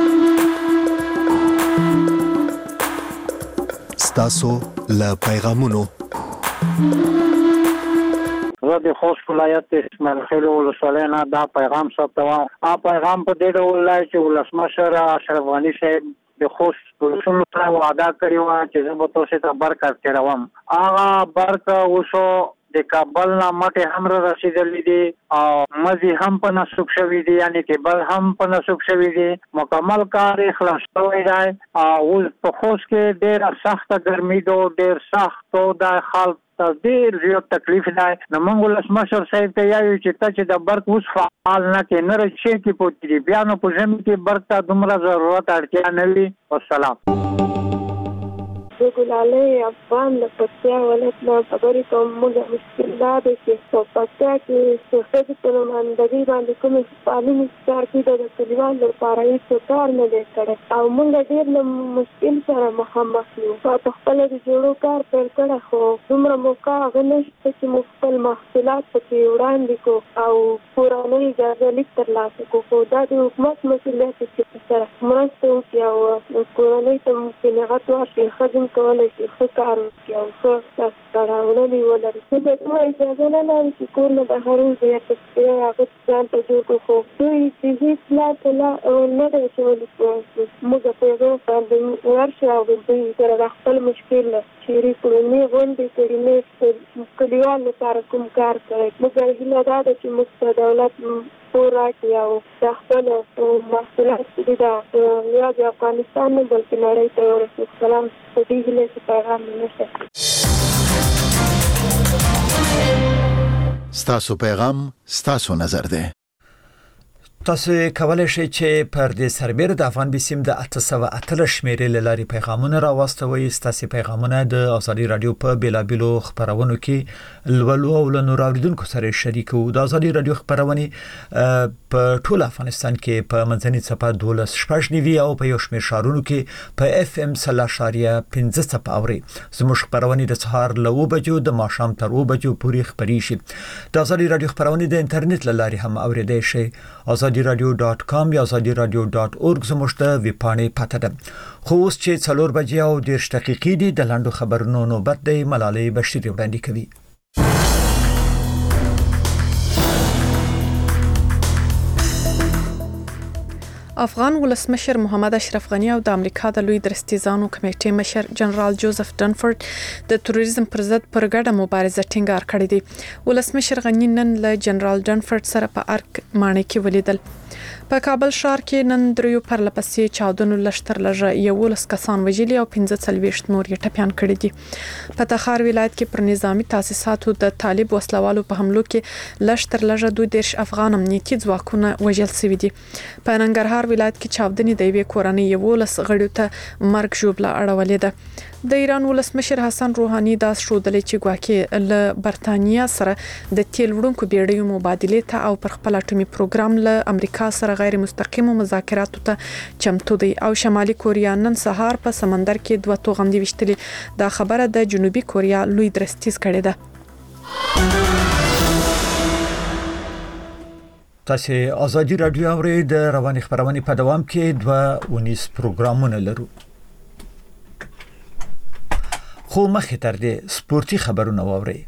Speaker 23: ستاسو له پیغامونو
Speaker 8: زه د خوست ولایت اسماعیل خیل ولسوالۍ نه دا پیغام ثبتوم. ا پیغام په دې ډول دی چې ولسمشر اشرف غني صاحب د خوست ولسمشر سره وعده کړې و چې زه به تاسو ته برکت تیروم. هغه برکت اوسو د کابل نه مټه هم رسیدلې دي او مزي هم په نسوب شوې دي، یعنی کابل هم په نسوب شوې دي. مکمل کار خلاص شوی دی او په خوست کې ډېر سخت ګرمي دو ډېر سخت او د خلک ډېر زیات تکلیف دی. نو موږ ولسمشر صاحب ته یایو چې ته چې د برق اوس فعال نه کې نه رچې کې پوتې دي بیا نو په ژمي کې برق ته دومره ضرورت اړتیا نه وي. والسلام.
Speaker 9: زه ګلالۍ افغان د پکتیا ولایت نه خبرې کوم. موږ مشکل دا دی چې په پکتیا کې د ښځو په نمایندګۍ باندې کومې فعالینې کار کوي د کلیوالو لپاره هېڅ کار نه دی کړی او موږ ډېر له مشکل سره مخامخ یو. په خپله د جوړو کار پیل کړی خو دومره موقع هغه نشته چې موږ خپل محصولات پکې وړاندې کړو او کورنۍ اجازه لیک ترلاسه کړو. خو دا د حکومت مسؤلیت دی چې سره مرسته وکړي او کورنۍ ته قناعت ورکړي. ښځې کولای شي ښه کار وکړي او ښه کړاوونه ولري. زه به دومره اجازه نه لرم چې کور نه بهر وځي یا تذکره هغه ځان ته جوړ کړو. خو دوی د هېڅ لار په لار نه دی اچولی. موږ په هغو باندې ورشو او دوی سره د خپل مشکل شریک کړو. نه غونډې کړي نه کلیوالو لپاره کوم کار کړی. موږ هیله دا ده چې موږ ته دولت پور راکړي او د خپلو محصولات چې دا یا د افغانستان نه بلکې نړۍ ته ورسوي. سلام. په دې هیله چې پیغام مې نشته.
Speaker 4: ستاسو پیغام ستاسو نظر دی.
Speaker 1: تاسو کولای شئ چې پر دې سربېره د افغان بسیم د اته سوه اتلس شمیرې له لارې پیغامونه راواستوئ. ستاسو پیغامونه د ازادي رادیو په بیلابېلو خبرونو کې لولو او له نورو اوریدونکو سره شریکو. د ازادي رادیو خبرونه په ټول افغانستان کې په منځني څپه دولس شپږ نیوي او په یو شمېر ښارونو کې په اف ام سل اشاریه پنځه څپه اوري. زموږ خبرونه د سهار له اوه بجو د ماښام تر اوه بجو پورې خپرې شي. د ازادي رادیو خبرونه د انټرنیټ له لارې هم اوریدای شئ. ازادي رادیو ډاټ کام یا ازادي رادیو ډاټ اورګ زموږ د ویب پاڼې پته ده. خو اوس چې څلور بجې او دېرش دقیقې دي د لنډو خبرونو نوبت دی. ملالۍ بشیر وړاندې کوي.
Speaker 3: افغان ولسمشر محمد اشرف غنی او د امریکا د لوی درستیزانو کمیټې مشر جنرال جوزف ډنفورد د تروریزم پر ضد پر ګډه مبارزه ټینګار کړې دي. ولسمشر غنی نن له جنرال ډنفورد سره په ارک ماڼۍ کې ولیدل. په کابل ښار کې نن دریو پرلپسې چاودنو لشتر لږه یولس کسان وژلي او پنځه څلوېښت نور یې ټپیان کړي دي. په تخار ولایت کې پر نظامی تاسیساتو د طالب وسلوالو په حملو کې لشتر لږه دوه دېرش افغان امنیتي ځواکونه وژل شوي دي. په ننګرهار ولایت کې چاودنې د یوې کورنۍ یولس غړیو ته مرګ ژوبله اړولې ده. د ایران ولسمشر حسن روحاني دا ښودلې چې ګواکې له برتانیا سره د تیل وړونکو بیړیو مبادلې ته او پر خپل اټومي پروګرام له امریکا سره غیر مستقیمو مذاکراتو ته چمتو دی. او شمالي کوریا نن سهار په سمندر کې دوه توغندي وشتلې. دا خبره د جنوبي کوریا لوی درستیز کړې ده.
Speaker 1: تاسو ازادي رادیو اورئ. د رواني خبرونه په دوام کې دوه ونیس پروګرامونه لرو. خو مخکې تر دې سپورتي خبرونه واورئ.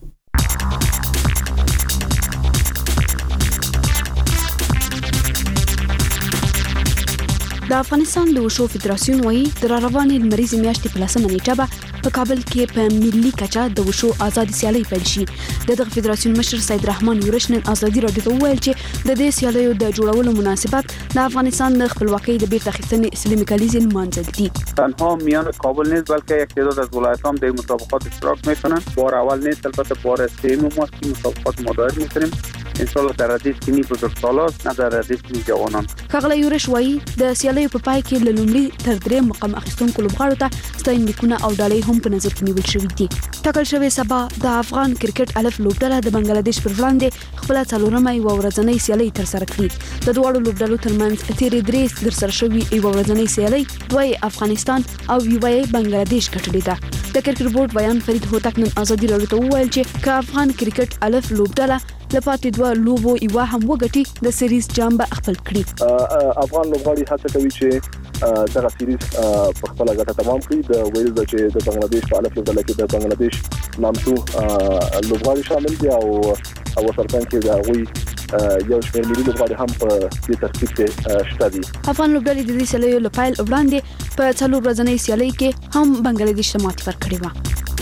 Speaker 10: د افغانستان د وشو فدراسیون وایي د روانې لمریزې میاشتې په لسمه نیټه به په کابل کې په ملي کچه د وشو آزادي سیالۍ پیل شي. دغه فدراسیون مشر سید رحمان یورش نن ازادي رادیو ته وویل چې د دې سیالیو د جوړولو مناسبت د افغانستان د خپلواکۍ د بیرته اخیستنې اسلامي کلیزې لمانځل دي.
Speaker 11: تنها میان کابل نیست بلکه یک تعداد از ولایت هم در مسابقات اشتراک میکنن. بار اول نیست، البته بار سوم ما که مسابقات مدایر میکنیم. ان شاء الله در ردیف کې نه بزرګسالان نه در ردیف کې جوانان.
Speaker 10: ښاغلی یورش وایي د سیالیو په پای کې له لومړي تر درېیم مقام اخیستونکو لوبغاړو ته ستاینلیکونه او ډالۍ هم په نظر کې نیول شوي دي. ټاکل شوې سبا د افغان کرکټ الف لوبډله د بنگلاديش پر وړاندې خپله څلورمه یوه ورځنۍ سیالۍ ترسره کړي. د دواړو لوبډلو ترمنځ تېرې درې ترسره شوې یوه ورځنۍ سیالۍ دوه افغانستان او یوه بنگلاديش ګټلې ده. د کرکټ بورډ بیان فرید هوتک نن ازادي رادیو ته وویل چې که افغان کرکټ الف لوبډله لپاره دوه لوبو یوه هم وګټي د سیریز جام به خپل کړي.
Speaker 12: افغان لوبغاړي هڅه کوي چې دغه سیریز په خپل ګټه تمام کړي. د ویل د چې د بنگلاديش په الف لوبډله کې د بنگلاديش نامتو لوبغاړي شامل دي او او سرپنځ کې د هغوی یو شمېر ملي لوبغاړي هم په دې ترتیب کې شته دي.
Speaker 10: افغان لوبډلې د دې سیالیو له پیل وړاندې په څلور ورځنۍ سیالۍ کې هم بنگلاديش ته ماتې ورکړې وه.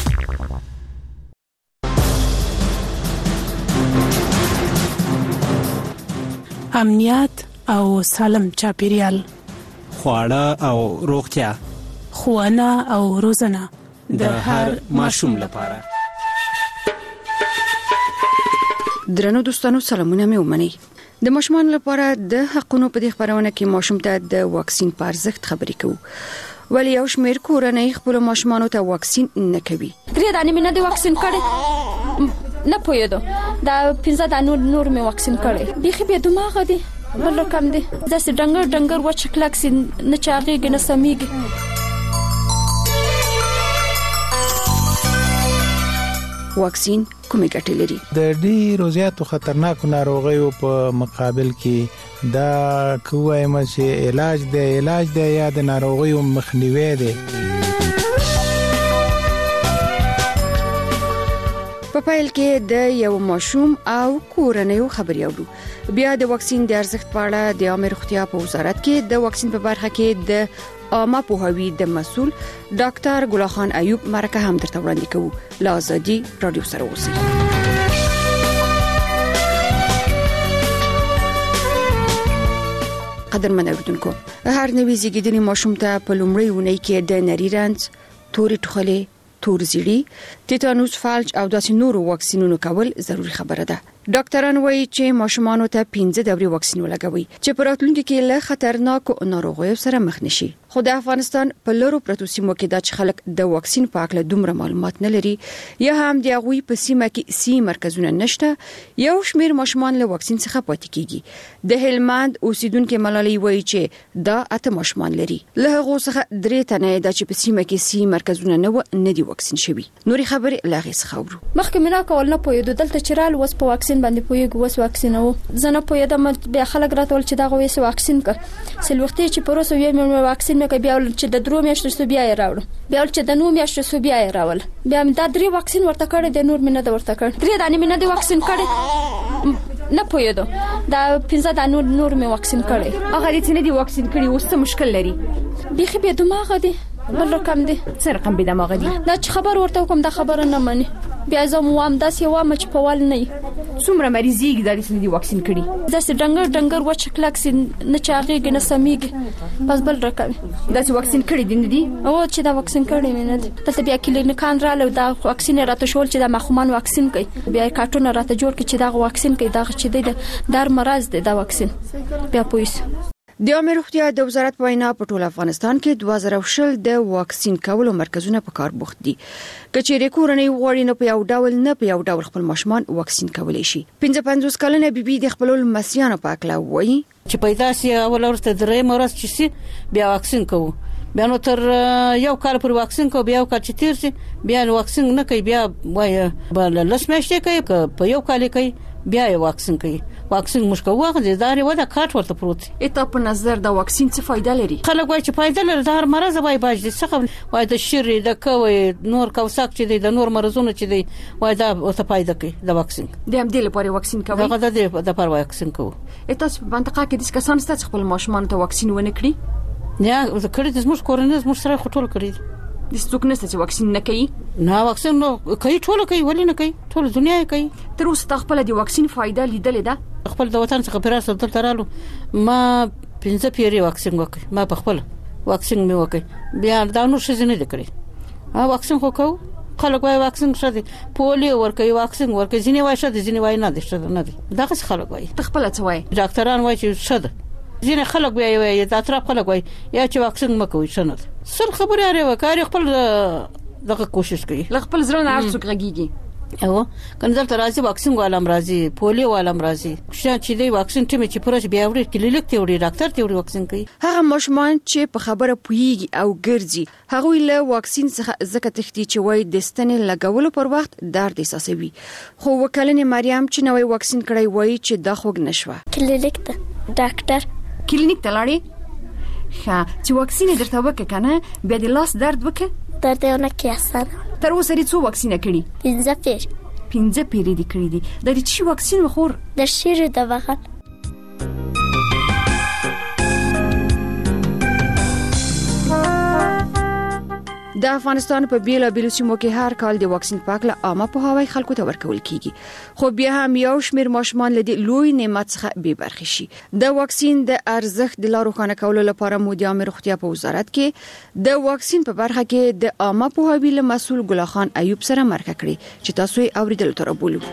Speaker 25: امنیت او سالم چاپیریال،
Speaker 26: خواړه او روغتیا،
Speaker 25: ښوونه او روزنه
Speaker 26: د هر ماشوم لپاره.
Speaker 27: درنو دوستانو سلامونه مې ومنئ. د ماشومان لپاره د حقونو په دې خبرونه کې ماشوم ته د واکسین په ارزښت خبرې کوو. ولی یو شمېر کورنۍ خپل ماشومانو ته واکسین نه کوي.
Speaker 28: درې دانې مې نه دی واکسین کړی، نه پوهېدو دا پنځه دانو نور مې واکسین کړی. بیخي بې دماغه دی، بل رقم دی. داسې ډنګر ډنګر وچ کلک سي، نه چاغېږي نه سمیږي.
Speaker 27: واکسین کومې ګټې لري؟
Speaker 29: د ډېرو زیاتو خطرناکو ناروغیو په مقابل کې دا کووایم چې علاج دی علاج دی یا د ناروغیو مخنیوی دی.
Speaker 27: په پیل کې د یو ماشوم او کورنیو خبرې اورو. بیا د واکسین د ارزښت په اړه د عامه روغتیا په وزارت کې د واکسین په برخه کې د عامه پوهاوي د مسؤل ډاکټر ګل خان ایوب مرکه هم درته وړاندې کوو. لا ازادي رادیو سره اوسئ. قدرمن اوریدونکو، هر نوې زیږیدلې ماشوم ته په لومړۍ اونۍ کې د نري رنځ، تورې ټوخلې، تور زیړی، تیتانوس، فالج او داسې نورو واکسینونو کول ضروری خبره ده. ډاکټران وایي چې ماشومان ته پنځه دوري واکسین ولګوي چې په راتلونکي کې له خطرناکو ناروغیو سره مخ نشي. خو د افغانستان په لورو پرتو سیمو کې د خلک د واکسین په اړه دومره معلومات نه لري یا هم د هغوی په سیمه کې سی مرکزونه نشته. یو شمیر ماشومان له واکسین څخه پاتې کیږي. د هلمند اوسیدونکو ملالۍ وایي چې دا اته ماشومان لري. له هغه څخه درې تنه د چې په سیمه کې سی مرکزونه نه نه دي واکسین شوي. نوري خبرې لاغي څخاورو.
Speaker 28: مخکې منا کول نه پوهېدو دلته چرال وس په واکسین باندې پوهېږو وس واکسین وو. زه نه پوهېدم بیا خلک راتول چې دا غوې سه واکسین ک سل وخت چې پروسه وی مې واکسین مې بیا چې د درو میاشتو سو بیا راوړم بیا چې د نو میاشتو سو بیا راول بیا مې دا درې واکسین ورته کړې د نور مې نه د ورته کړ درې دانې مې نه د واکسین کړې نه پوهېدو دا پنځه دانو نور مې واکسین کړې.
Speaker 27: هغه دې نه دي واکسین کړي اوس څه مشکل لري؟
Speaker 28: بيخي به دماغ دي بل رقم دي
Speaker 27: څه رقم به دماغ دي
Speaker 28: دا چې خبر ورته کوم دا خبره نه مانی بیا زه مو ام داسې وام چې په وال نه
Speaker 27: څومره مریضیږي د دې دي واکسین کړي
Speaker 28: دا سې ډنګر ډنګر و چې کلاکسین نه چاغيږي نه سميږي بس بل رقم
Speaker 27: دا چې واکسین کړي دي نه دي
Speaker 28: او چې دا واکسین کړي مې نه دي ته بیا کلینیکان رااله دا واکسین راته شول چې دا مخمن واکسین کوي بیا کارتون راته جوړ کړي چې دا واکسین کوي دا چې دی در مرز دی دا واکسین بیا پولیس.
Speaker 27: د عامه روغتیا د وزارت په وینا په ټول افغانستان کې دوه زره شل د واکسین کولو مرکزونه په کار بوخت دي. کچېری کورنۍ وړي نه په یو ډول نه په یو ډول خپل ماشومان واکسین کولای شي. پنځه پنځوس کلنه بیبي د خپل مسیانو په اکلا وایي
Speaker 5: چې پیدا سي اول ورته درې مرز چې سي بیا واکسین کوو بیا نو تر یو کال پر واکسین کو بیا یو کال چې تیر سي بیا واکسین نه کوي بیا وای بل لس میاشتې کوي په یو کال کوي بیا یې واکسین کوي. واکسین مشکو واخ دي داري ودا کارت ورته پروت.
Speaker 27: اته په نظر د واکسین څه فائدہ لري؟
Speaker 5: خلک وایي چې فائدہ لري د هر مرز وای باج دي څه وای د شری د کوي نور کوساک چې دي د نور مرزونه چې دي وای دا ورته فائدہ کوي د واکسین.
Speaker 27: د هم دې لپاره واکسین کوي.
Speaker 5: هغه د دې د پر واکسین کوي.
Speaker 27: اته په منطقه کې د کسان ست خپل ماشومان ته واکسین ونه کړی؟
Speaker 5: نه د کړي د زموږ کورنۍ زموږ سره خټول کړی.
Speaker 27: د څوک نشته چې واکسین نه کوي؟
Speaker 5: نه واکسین نو کوي ټول کوي ولې نه کوي ټول دنیا کوي.
Speaker 27: تر اوسه خپل د واکسین فائدہ لیدلې ده؟
Speaker 5: خپل د وطن څخه پراسه دلته رالو ما پنځه پیری واکسین وکړ ما په خپل واکسین مې وکړ بیا دا نور څه نه لیکړي. ها واکسین خو کو خلک وای واکسین شته پولیو ورکوي واکسین ورکوي ځینې وای شته ځینې وای نه دي شته نه دي دا څه خلک وای
Speaker 27: ته خپل څه وای
Speaker 5: ډاکټران وای چې شته ځینې خلک وای وای دا تر خلک وای یا چې واکسین مکوي شنه سل خبره اړه وکړي خپل دغه کوشش کوي
Speaker 27: ل خپل زړه نه ارڅوک غږیږي
Speaker 5: او کنځل تر راځي واکسین والام راځي پولیو والام راځي چې دی واکسین ټیم چې پرش بیا وړي کلینیک ته وړي ډاکټر ته وړي واکسین کوي.
Speaker 27: هغه ماشومان چې په خبره پويږي او ګرځي هغه له واکسین څخه زکه تختی چې وای د ستنې لګولو پر وخت درد احساسوي. خو وکلنې مریم چې نوې واکسین کړی وای چې دا خوګ نشوه
Speaker 28: کلینیک ته ډاکټر
Speaker 27: کلینیک ته لاړې ښه چې واکسین درته وکړه کنه بیا د لاس درد وکړه
Speaker 28: درد نه کیسه
Speaker 27: تر اوسه لري څو واکسینه کړي؟
Speaker 28: پنځه پیر
Speaker 27: پنځه پیری دي کړی دي. د دې چی واکسین وخور
Speaker 28: د شیر د وغل
Speaker 27: د افغانستان په بیل بیل سیمو کې هر کال د واکسین پاکله عامه په هواي خلکو ته ورکول کیږي. خو بیا هم یو شمیر ماشومان لدی لوی نعمت څخه بے برخې شي. د واکسین د ارزښت د لارو خانه کولو لپاره مو د عامه روغتیا په وزارت کې د واکسین په برخه کې د عامه په هواي له مسول ګل خان ایوب سره مرکه کړې چې تاسو یې اوریدل تر بولو.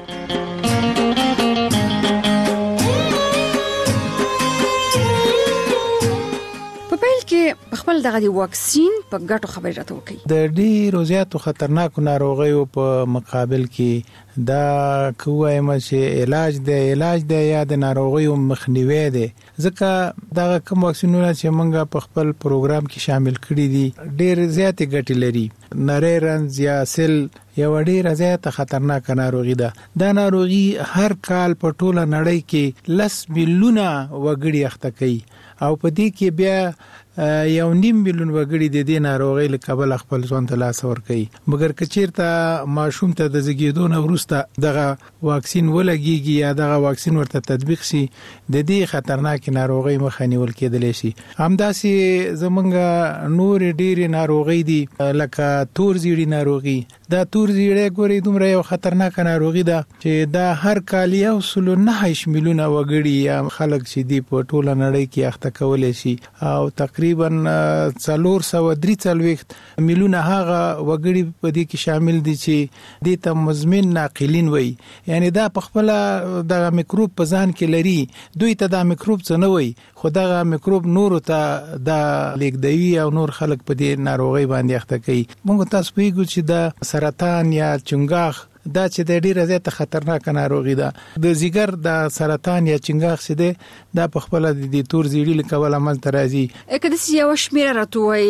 Speaker 27: کې خپل دغه واکسین په ګټو خبرې راته وکړي.
Speaker 29: د ډیرو زیاتو خطرناکو ناروغیو په مقابل کې دا کومه چې علاج دی علاج دی یا د ناروغیو مخنیوي دی ځکه دا کوم واکسینونه چې موږ په خپل پروګرام کې شامل کړی دي ډیر زیات ګټې لري. نری رنځ یا سل یو ډیر زیات خطرناک ناروغي ده. دا ناروغي هر کال په ټوله نړۍ کې لس میلیونه وګړي اخته کوي او په دې کې بیا یو نیم میلیون وګړي د دې ناروغي له کبل خپل ځان ته لاس ور کوي. مګر کچیرته ماشوم ته د زیږیدو نه وروسته دغه واکسین ولګيږي یا دغه واکسین ورته تطبیق شي د دې خطرناک ناروغي مخه نیول کېدلی شي. همداسې زمونږ نور ډېری ناروغي دي لکه تور زیړی ناروغي. دا تور زیړی ګوري دومره یو خطرناک ناروغي ده چې دا هر کال یو سل نه میلیونه وګړي یا خلک چې دی په ټوله نړۍ کې اخته کولای شي او تقریبا تقریبا څلور سوه درې څلوېښت میلیونه هغه وګړي په دې کې شامل دي چې د ته مزمن ناقلین وي، یعنی دا په خپل د میکروب په ځان کې لري، دوی ته دا میکروب څه نه وي، خو دا میکروب نور ته دا لیکدوي او نور خلک په دې ناروغي باندې اخته کوي. موږ تاسو پیګو چې د سرطان یا چنګاخ دا چې د ډیره زیاته خطرناک ناروغي ده، د ځیګر د سرطان یا چنګاخ څه ده دا په خپل د تور زیړي لکول عمل ترازی.
Speaker 27: اکه د یو شمیر راتوي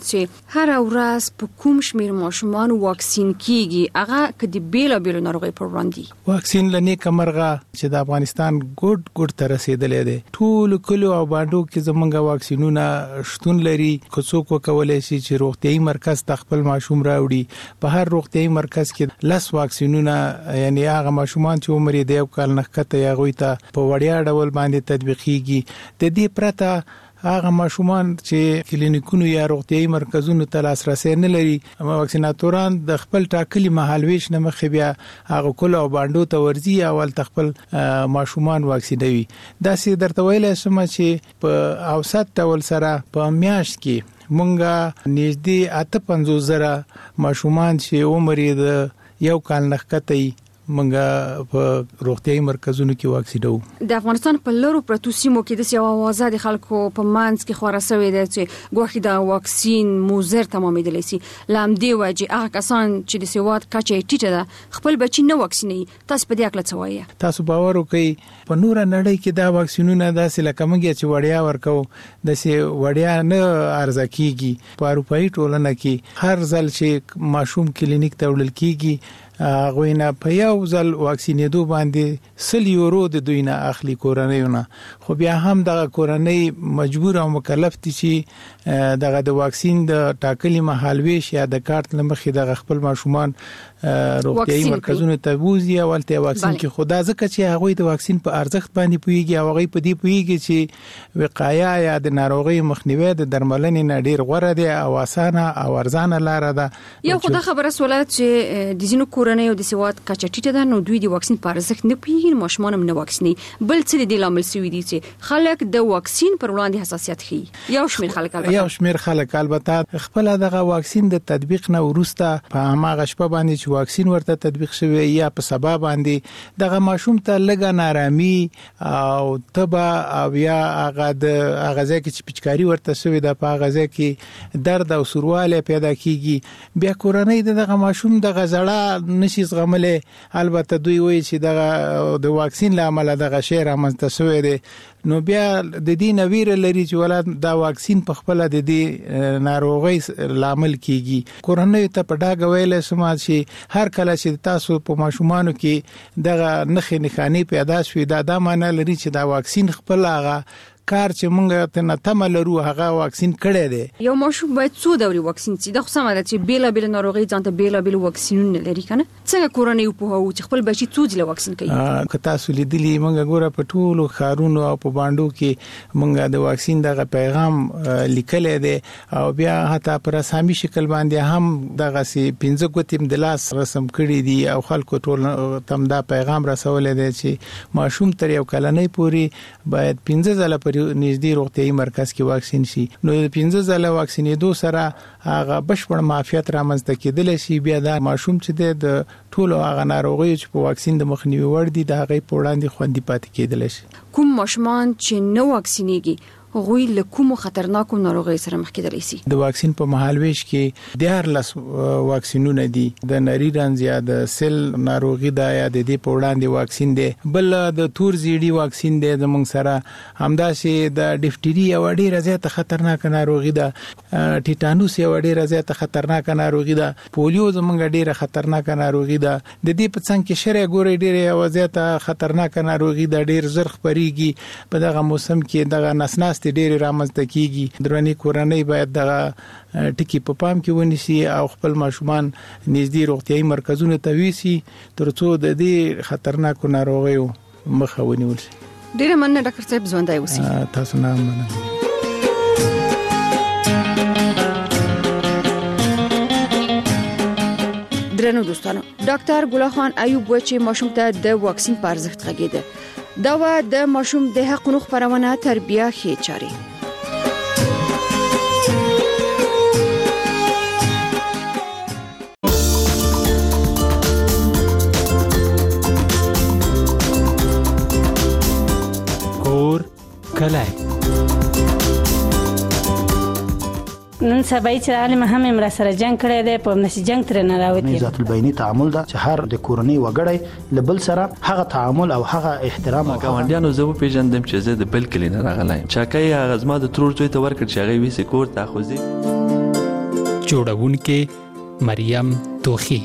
Speaker 27: چې هر ورځ په کوم شمیر ماشومان واکسین کیږي، هغه کدي بیل بیل ناروغي پر وړاندې
Speaker 29: واکسین لنی کمرغه چې د افغانستان ګډ ګډ تر رسیدلې ده. ټول کلو او باندو کې زمونږ واکسینونه شتون لري، کوڅو کو کولای شي چې روغتيایي مرکز د خپل ماشوم راوړي. په هر روغتيایي مرکز کې لس واکسین نونه یعنی هغه ماشومان چې عمر یې د یو کال نه کته یا غوي ته په وړیا ډول باندې تطبیقيږي. د دې پرته هغه ماشومان چې کلینیکونو یا روغتيایي مرکزونو ته لاسرسي نه لري، واکسیناتوران د خپل ټاکلي مهالويش نه مخې بیا هغه کول او باندو ته ورزي اول تخپل ماشومان واکسینوي. دا سي درته ویل شم چې په اوسط ډول سره په میاشت کې مونږه نږدې اته پنځوس زره ماشومان چې عمر یې د یو کال نخکتای منګه په روغتيایي مرکزونو کې واکسینو.
Speaker 27: د افغانستان په لورو پرتو سیمو کې د سیاو آزاد خلکو په مانس کې خورسوي دي چې ګوخي د واکسین موزر تمامېدلی سي. لام دی وجه هغه کسان چې د سیواد کچې ټیټه ده خپل بچی نه واکسیني. تاسو په دې اکل څه وایي؟
Speaker 29: تاسو باور وکړئ په نور نړۍ کې دا واکسینونه داسې لکه موږ چې وړیا ورکو د سی وړیا نه ارزه کیږي. په اروپאי ټولنه کې هر ځل چې ماشوم کلینیک ته وړل کیږي غوینه په یو ځل واکسینېدو باندې سل یورو د دوی نه اخلي کورنیونه، خو بیا هم د کورنۍ مجبور او مکلف دي چې دغه د واکسین د ټاکلي مهالويش یا د کارت لمخې د خپل ماشومان روغتيایي مرکزونو ته بوزي او ولته واکسین کې خدا ځکه چې هغه د واکسین په ارزښت باندې پويږي او هغه په دې پويږي چې وقایه یا د ناروغي مخنیوي د درملنې نه ډیر غوره دي او اسانه او ارزانه لار ده.
Speaker 27: یو خدای خبره سوالات چې د زینو کورنۍ او د سیواد کچټیټه ده نو دوی د واکسین په ارزښت نه پويږي، ماشومان هم نه واکسیني. بل څه د لامل سوي دي چې خلک د واکسین پر وړاندې حساسیت ښيي. یو شمیر خلک البته
Speaker 29: یو شمیر خلک البته خپل دغه واکسین د تطبیق نه ورسته په هغه شپه باندې واکسین ورته تطبیق شوی یا په سبا باندې دغه ماشوم ته لګا نارامي او تبا او یا هغه د هغه ځکه چې پچکاری ورته شوی د په هغه ځکه درد او سرواله پیدا کیږي. بیا کورنۍ دغه ماشوم د غزړه نشي زغملې، البته دوی وایي چې دغه د واکسین لامل دغه شی رامنځته شوی دی. نو بیا د دې نویر لري چې ولادت دا واکسین په خپل د دې ناروغي لامل کیږي. کورنۍ ته په ډاګه ویل سما چې هر کله چې تاسو په ماشومانو کې دغه نخې نخانی پیدا شوي دا د معنی لري چې دا واکسین خپل هغه کار چې مونږ ته نه تم لرو هغه واکسین کړی دی.
Speaker 27: یو ماشوم باید څو دوري واکسین سي. د خو سمه ده چې بیل بیل ناروغي ځانته بیل بیل واکسینونه لري کنه. څنګه کورنۍ په هو چې خپل بچی څو ځله واکسین کوي؟
Speaker 29: ا که تاسو لیدلی مونږ ګوره په ټولو خارونو او په باندو کې مونږ د واکسین دغه پیغام لیکل دي او بیا حتی پر رسمي شکل باندې هم دغه سي پنځه کوتیم د لاس رسم کړی دي او خلکو ټول تم دا پیغام رسول دي چې ماشوم تر یو کلنۍ پوري باید پنځه ځله پر نږدې روغتيایي مرکز کې واکسین شي. نو د پنځه ځله واکسینېدو سره هغه بشپړ معافیت رامنځته کېدل شي. بیا دا ماشوم چې د ټولو هغه ناروغیو چې په واکسین د مخنیوي وړ دي د هغه په وړاندې خوندي پاتې کېدل شي.
Speaker 27: کوم ماشومان چې نو واکسینېږي غوی له کوم خطرناکو ناروغي سره مخ کېدلی شي؟
Speaker 29: د واکسین په مهالويش کې د هر لس واکسینونه دي. د نری رنځ یا د سل ناروغي دا یا د دې په وړاندې واکسین دی. بل د تور زیړي واکسین دی زموږ سره همداسې د ډیفټریا او ډیره زیاته خطرناک ناروغي ده. ټیټانوس یو ډیره زیاته خطرناک ناروغي ده. پولیو زموږ ډیره خطرناک ناروغي ده. د دې په څنګ کې شری ګوري ډیره زیاته خطرناک ناروغي ده. ډیر زر خبريږي په دغه موسم کې دغه نسناس ته ډېر رامنځته کیږي. درونی کورنۍ باید دغه ټکی په پام کې ونیسي او خپل ماشومان نږدې روغتيایي مرکزونو ته ویسي ترڅو د دې خطرناکو ناروغیو مخه ونیول شي.
Speaker 27: ډېر مننه ډاکټر صاحب ژوندۍ اوسئ.
Speaker 29: تاسو نه مننه.
Speaker 27: درنو دوستانو، ډاکټر ګل خان ایوب و چې ماشوم ته د واکسین په ارزښت غږیده. دا و د ماشوم د حقوقو خبرونه تربیه خې چاري.
Speaker 6: لایق.
Speaker 7: نن سبا چې عالم هم امر سره جنگ کړی دی په نشي جنگ تر نه راوتی.
Speaker 13: ذات البینی تعامل دا چې هر د کورنۍ وګړی لبل سره هغه تعامل او هغه احترام او
Speaker 14: ګاونډیانو زه پیژندم چې زه د بل کلی نه راغلایم. چاکای هغه زما د ترور زوی ته ورکړ چې هغه ویسې کور ته خوځي.
Speaker 6: جوړونکې مریم توخی.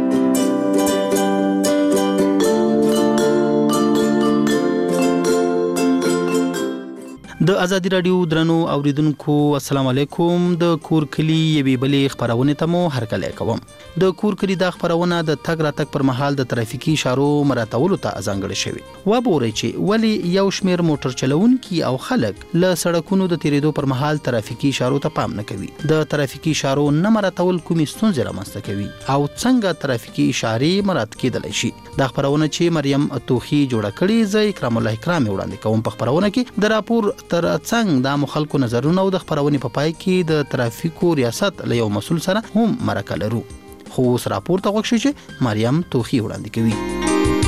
Speaker 13: د ازادي رادیو درنو اوریدونکو السلام علیکم. د کور کلی یوې بلې خبرونه ته مو هرکلی کوم. د کور کلی د خبرونه د تګ راتګ پر مهال د ترافیکي اشارو مراتولو ته ځانګړي شوی. و بوري چې ولی یو شمیر موټر چلونکي او خلک له سړکونو د تیریدو پر مهال ترافیکي اشارو ته پام نه کوي. د ترافیکي اشارو نه مراتول کومې ستونزې رامنځته کوي او څنګه ترافیکي اشارې مرات کېدلی شي. د خبرونه چې مریم توخی جوړه کړې زه اکرام الله اکرام وړاندې کوم. په خبرونه کې د راپور تر څنګ د مخالکو نظرونه او د خبرونې په پای کې د ترافیکو ریاست له یو مسول سره هم مرکه لرو. خو اوس راپور ته غوښتل چې مریم توخی وړاندې کوي.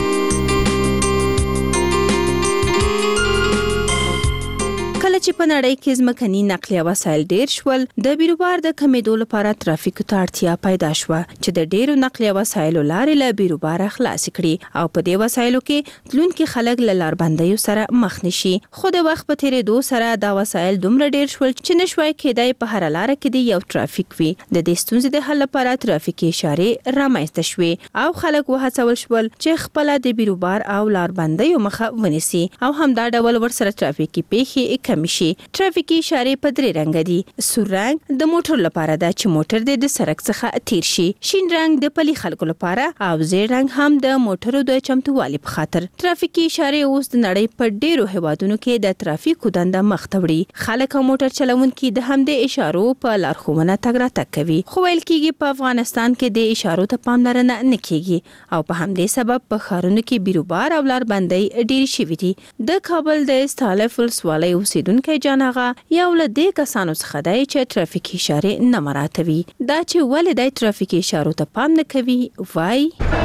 Speaker 15: کله چې په نړۍ کې ځمکني نقلیه وسایل ډیر شول د بیروبار د کمیدو لپاره ترافیک ته اړتیا پیدا شوه چې د ډیرو نقلیه وسایلو لارې له بیروبار خلاص کړي او په دې وسایلو کې تلونکي خلک له لاربندیو سره مخ نشي. خو د وخت په تیریدو سره دا وسایل دومره ډیر شول چې نشوي کېدای په هر لار کې د یو ترافیک وي. د دې ستونزې د حل لپاره ترافیکي اشارې رامنځته شوې او خلک وهڅول شول چې خپل د بیروبار او لاربندیو مخه ونیسي او هم دا ډول ورسره ترافیکي پیښې کمیشي. ترافیکي اشارې په درې رنګ دي. سور رنګ د موټر لپاره ده چې موټر د سړک څخه تیر شي. شین رنګ د پلي خلکو لپاره او زیړ رنګ هم د موټرو د چمتووالي په خاطر. ترافیکي اشارې اوس د نړۍ په ډیرو هیوادونو کې د ترافیکو دنده مخ ته وړي. خلک او موټر چلونکي د همدې اشارو په لارښوونه تګ راتګ کوي. خو ویل کېږي په افغانستان کې د اشارو ته پاملرنه نه کېږي او په همدې سبب په ښارونو کې بیروبار او لاربندۍ ډېرې شوي دي. د کابل د استالف ولسوالۍ اوسیدونکی جان آغا یو له دې کسانو څخه دی چې ترافیکي اشارې نه مراعاتوي. دا چې ولې د ترافیکي اشارو ته پام نه کوي وای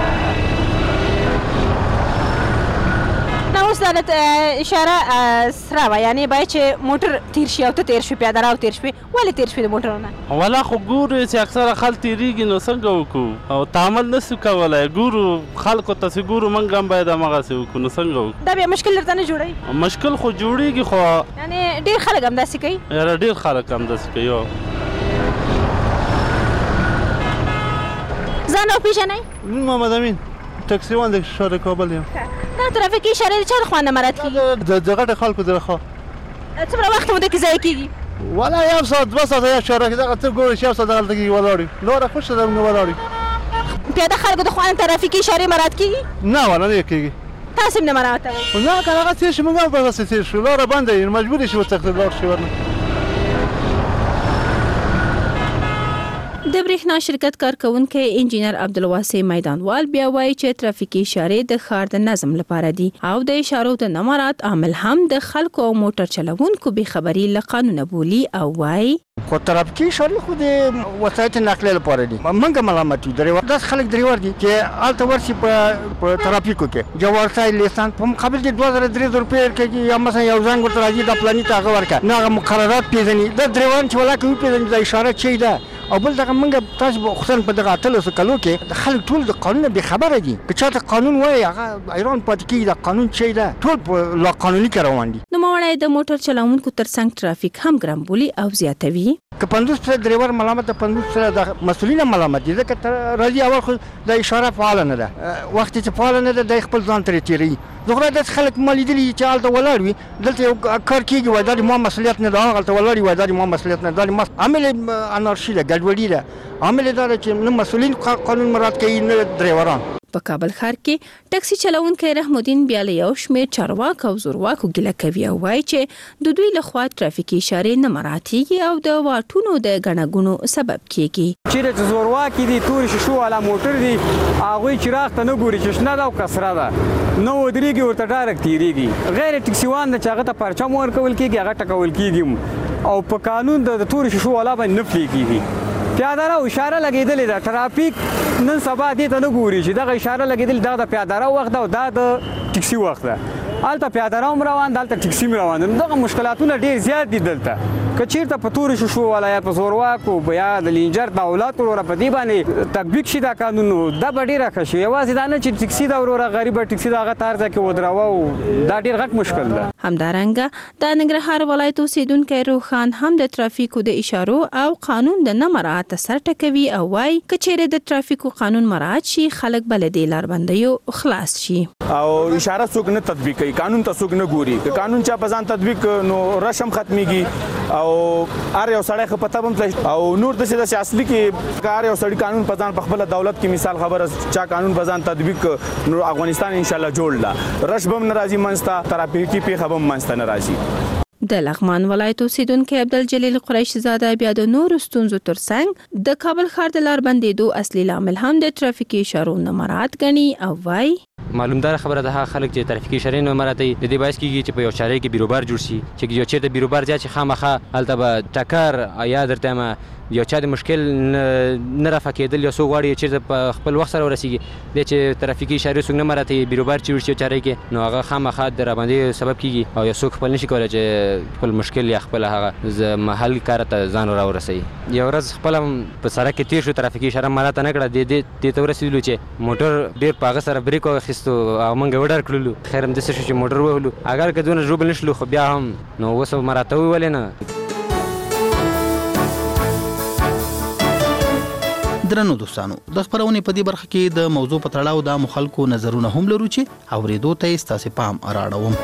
Speaker 16: اوس دا اشاره سره وه یعنې باید چې موټر تیر شي او ته تیر شوې پیاده رو تیر شوې ولې تیر شوې د موټرونه
Speaker 17: والا خو ګورو چې اکثره خلک تیریږي نو څنګه وکړو او تعامل نسو کولی ګورو خلکو ته چې ګورو موږ هم باید همغسې وکړو نو څنګه وکړو
Speaker 16: دا بیا مشکل درته نه جوړوي
Speaker 17: مشکل خو جوړېږي خو
Speaker 16: یعنې ډېر خلک همداسې کوي
Speaker 17: یاره ډېر خلک همداسې کوي
Speaker 16: ځان وپېژنئ
Speaker 19: محمد امین ټکسیوان د شهر کابل یم.
Speaker 16: دا ترافیکي اشارې د چا لخوا نه مراعات کېږي؟
Speaker 19: د غټو خلکو د لخوا.
Speaker 16: څومره وخت موده کې ضایع کېږي؟
Speaker 19: والا یو ساعت دوه ساعته یا اشاره کې دغه ته ګورې چې یو ساعت دغلته کې ولاړ یو لاره خوښه ده موږ ولاړ یو.
Speaker 16: پیاده خلکو د خوا نه ترافیکي اشارې مراعات کېږي؟
Speaker 19: نه والا نه کېږي.
Speaker 16: تاسو هم نه مراعاتوئ؟
Speaker 19: نه که هغه تېر شي موږ هم پهغسې تېر شو لاره بنده یې مجبور شي وڅښتو لاړ شي ورنه.
Speaker 15: د برېښنا شرکت کارکونکي انجینر عبدالواسع میدانوال بیا وایي چې ترافیکي اشارې د ښار د نظم لپاره دي او د اشارو د نه مراعات عامل هم د خلکو او موټر چلوونکو بېخبري له قانونه بولي او وایي
Speaker 20: خو ترافیکي اشارې خو د وسایط نقلیه لپاره دي. موږ ملامت یو درېور داسې خلک درېور دي چې هلته ورشي په ترافیکو کې جوارسای لیسان په مقابل د دوه زره درې زره روپۍ ورکوي یا مثلا یو زنګ ورته راځي دا فلاني ته هغه ورکړه نه هغه مقررات پېژني دا درېوان چې ولاکه وپېژني دا اشاره چی ده او بل دغه موږ تاسو خصوصا په دغه اتلسو کلو کې د خلک ټول د قانون بېخبره دي که چاته قانون وایي هغه حیران پاتې کېږي دا قانون چی ده ټول په لاقانوني کې روان دي.
Speaker 15: نوموړی د موټر چلوونکو ترڅنګ ترافیک هم ګرم بولي او زیاتوي.
Speaker 20: که پنځوس فیصد درېور ملامت ده پنځوس فیصد د مسؤلین ملامت دي ځکه راځي اول خو د اشاره فعاله نه ده وخت چې فعاله نه ده دی خپل ځان ترې تېروي. زه خو داسې خلک ما لیدلي چې هلته ولاړ وي دلته یو کار کېږي وایي دا د ما مسؤلیت نه ده هغلته ولاړ وي وایي دا د ما مسؤلیت نه ده دا عامل انارشي ده ګډوډي ده عامل دا ده چې نه مسؤلین قانون مراعات کوي نه درېوران.
Speaker 15: په کابل ښار کې ټکسي چلوونکی رحمالدین بیا له یو شمېر چارواکو او زورواکو ګیله کوي او وایي چې د دوی لخوا ترافیکي اشارې نه مراعاتېږي او د واټونو د ګڼه ګوڼو سبب کېږي.
Speaker 30: چیرې چې زورواکي دي تورې شیشو والا موټر دي هغوی چراغ ته نه ګوري چې شنه ده او که سره ده نه ودرېږي ورته ډایرکټ تېرېږي. غیر ټکسیوان ده چې هغه ته پرچم ورکول کېږي هغه ټکول کېږي او په قانون د تورې شیشو والا باندې نه پلي کېږي. پیاده رو اشاره لګېدلې ده ترافیک نن سبا دې ته نه ګوري چې دغه اشاره لګېدلې دا د پیاده رو وخت ده او دا د ټکسي وخت ده الته پیاده رو روان دلته ټیکسي روان دغه مشکلاتونه ډیر زیات دي دلته که چیرته په تور شو شو ولا یا په زورواکو بیا د لینجر دولت ورو په دی باندې تطبیق شي دا قانون دا ډیره ښه شي یوازې دا نه چې ټیکسي دا ورو غریب ټیکسي دا غتار ځکه ودراوه دا ډیر غټ مشکل ده.
Speaker 15: همدارنګه د ننګرهار ولایت اوسیدونکو روخان هم د ترافیکو د اشارو او قانون د نه مراعات سر ټکوي او وايي کچېره د ترافیکو قانون مراعات شي خلک بلدي لاربندیو خلاص شي
Speaker 2: او اشاره څوک نه تطبیق کوي قانون ته څوک نه ګوري که قانون چا په ځان تطبیق نو رشم ختميږي او ار یو سړی خو پته هم او نور د څه اصلي کې کار یو سړی قانون په ځان په خپل دولت کې مثال خبره چا قانون په ځان تطبیق نو افغانستان ان شاء الله جوړ لا رشبم ناراضي منستا ترافیکي پیښه هم منستا ناراضي.
Speaker 15: د لغمان ولایت اوسیدونکو عبدالجلیل قریشي زاده بیا د نور ستونزو ترڅنګ د کابل ښار د لار بندیدو اصلي لامل هم د ترافیکي اشارو نه مراعات ګڼي او وايي
Speaker 3: معلومدار خبره ده خلک چې ترافیکي اشارې نه مراعاتوي د دې باعث کیږي چې په یو چارې کې بیروبار جوړ شي چې یو چیرته بیروبار ځای چې خامخا هلته به ټکر یا درته ما یو چا د مشکل نه رافع کېدل یو څوک غواړي چیرته په خپل وخت سره ورسیږي د چې ترافیکي اشارې څوک نه مراعاتوي بیروبار چې ورشي چارې کې نو هغه خامخا د راباندې سبب کیږي او یو څوک خپل نشي کولای چې خپل مشکل یا خپل هغه محل کار ته ځان راورسوي. یو ورځ خپل په سړک کې تیر شو ترافیکي اشاره مراعات نه کړه د دې ته ورسېدلو چې موټر ډېر په هغه سره بریک واخیستو او موږ وډار کړلو خیر هم داسې شو چې موټر ووهلو اگر که دونه ژوبل نشلو خو بیا هم نو اوس مراعاتوي ولې نه.
Speaker 13: درنو دوستانو د خبرونې په دې برخه کې د موضوع په تړاو د مخالکو نظرونه هم لرو چې اوریدو ته ستاسو پام راړوم.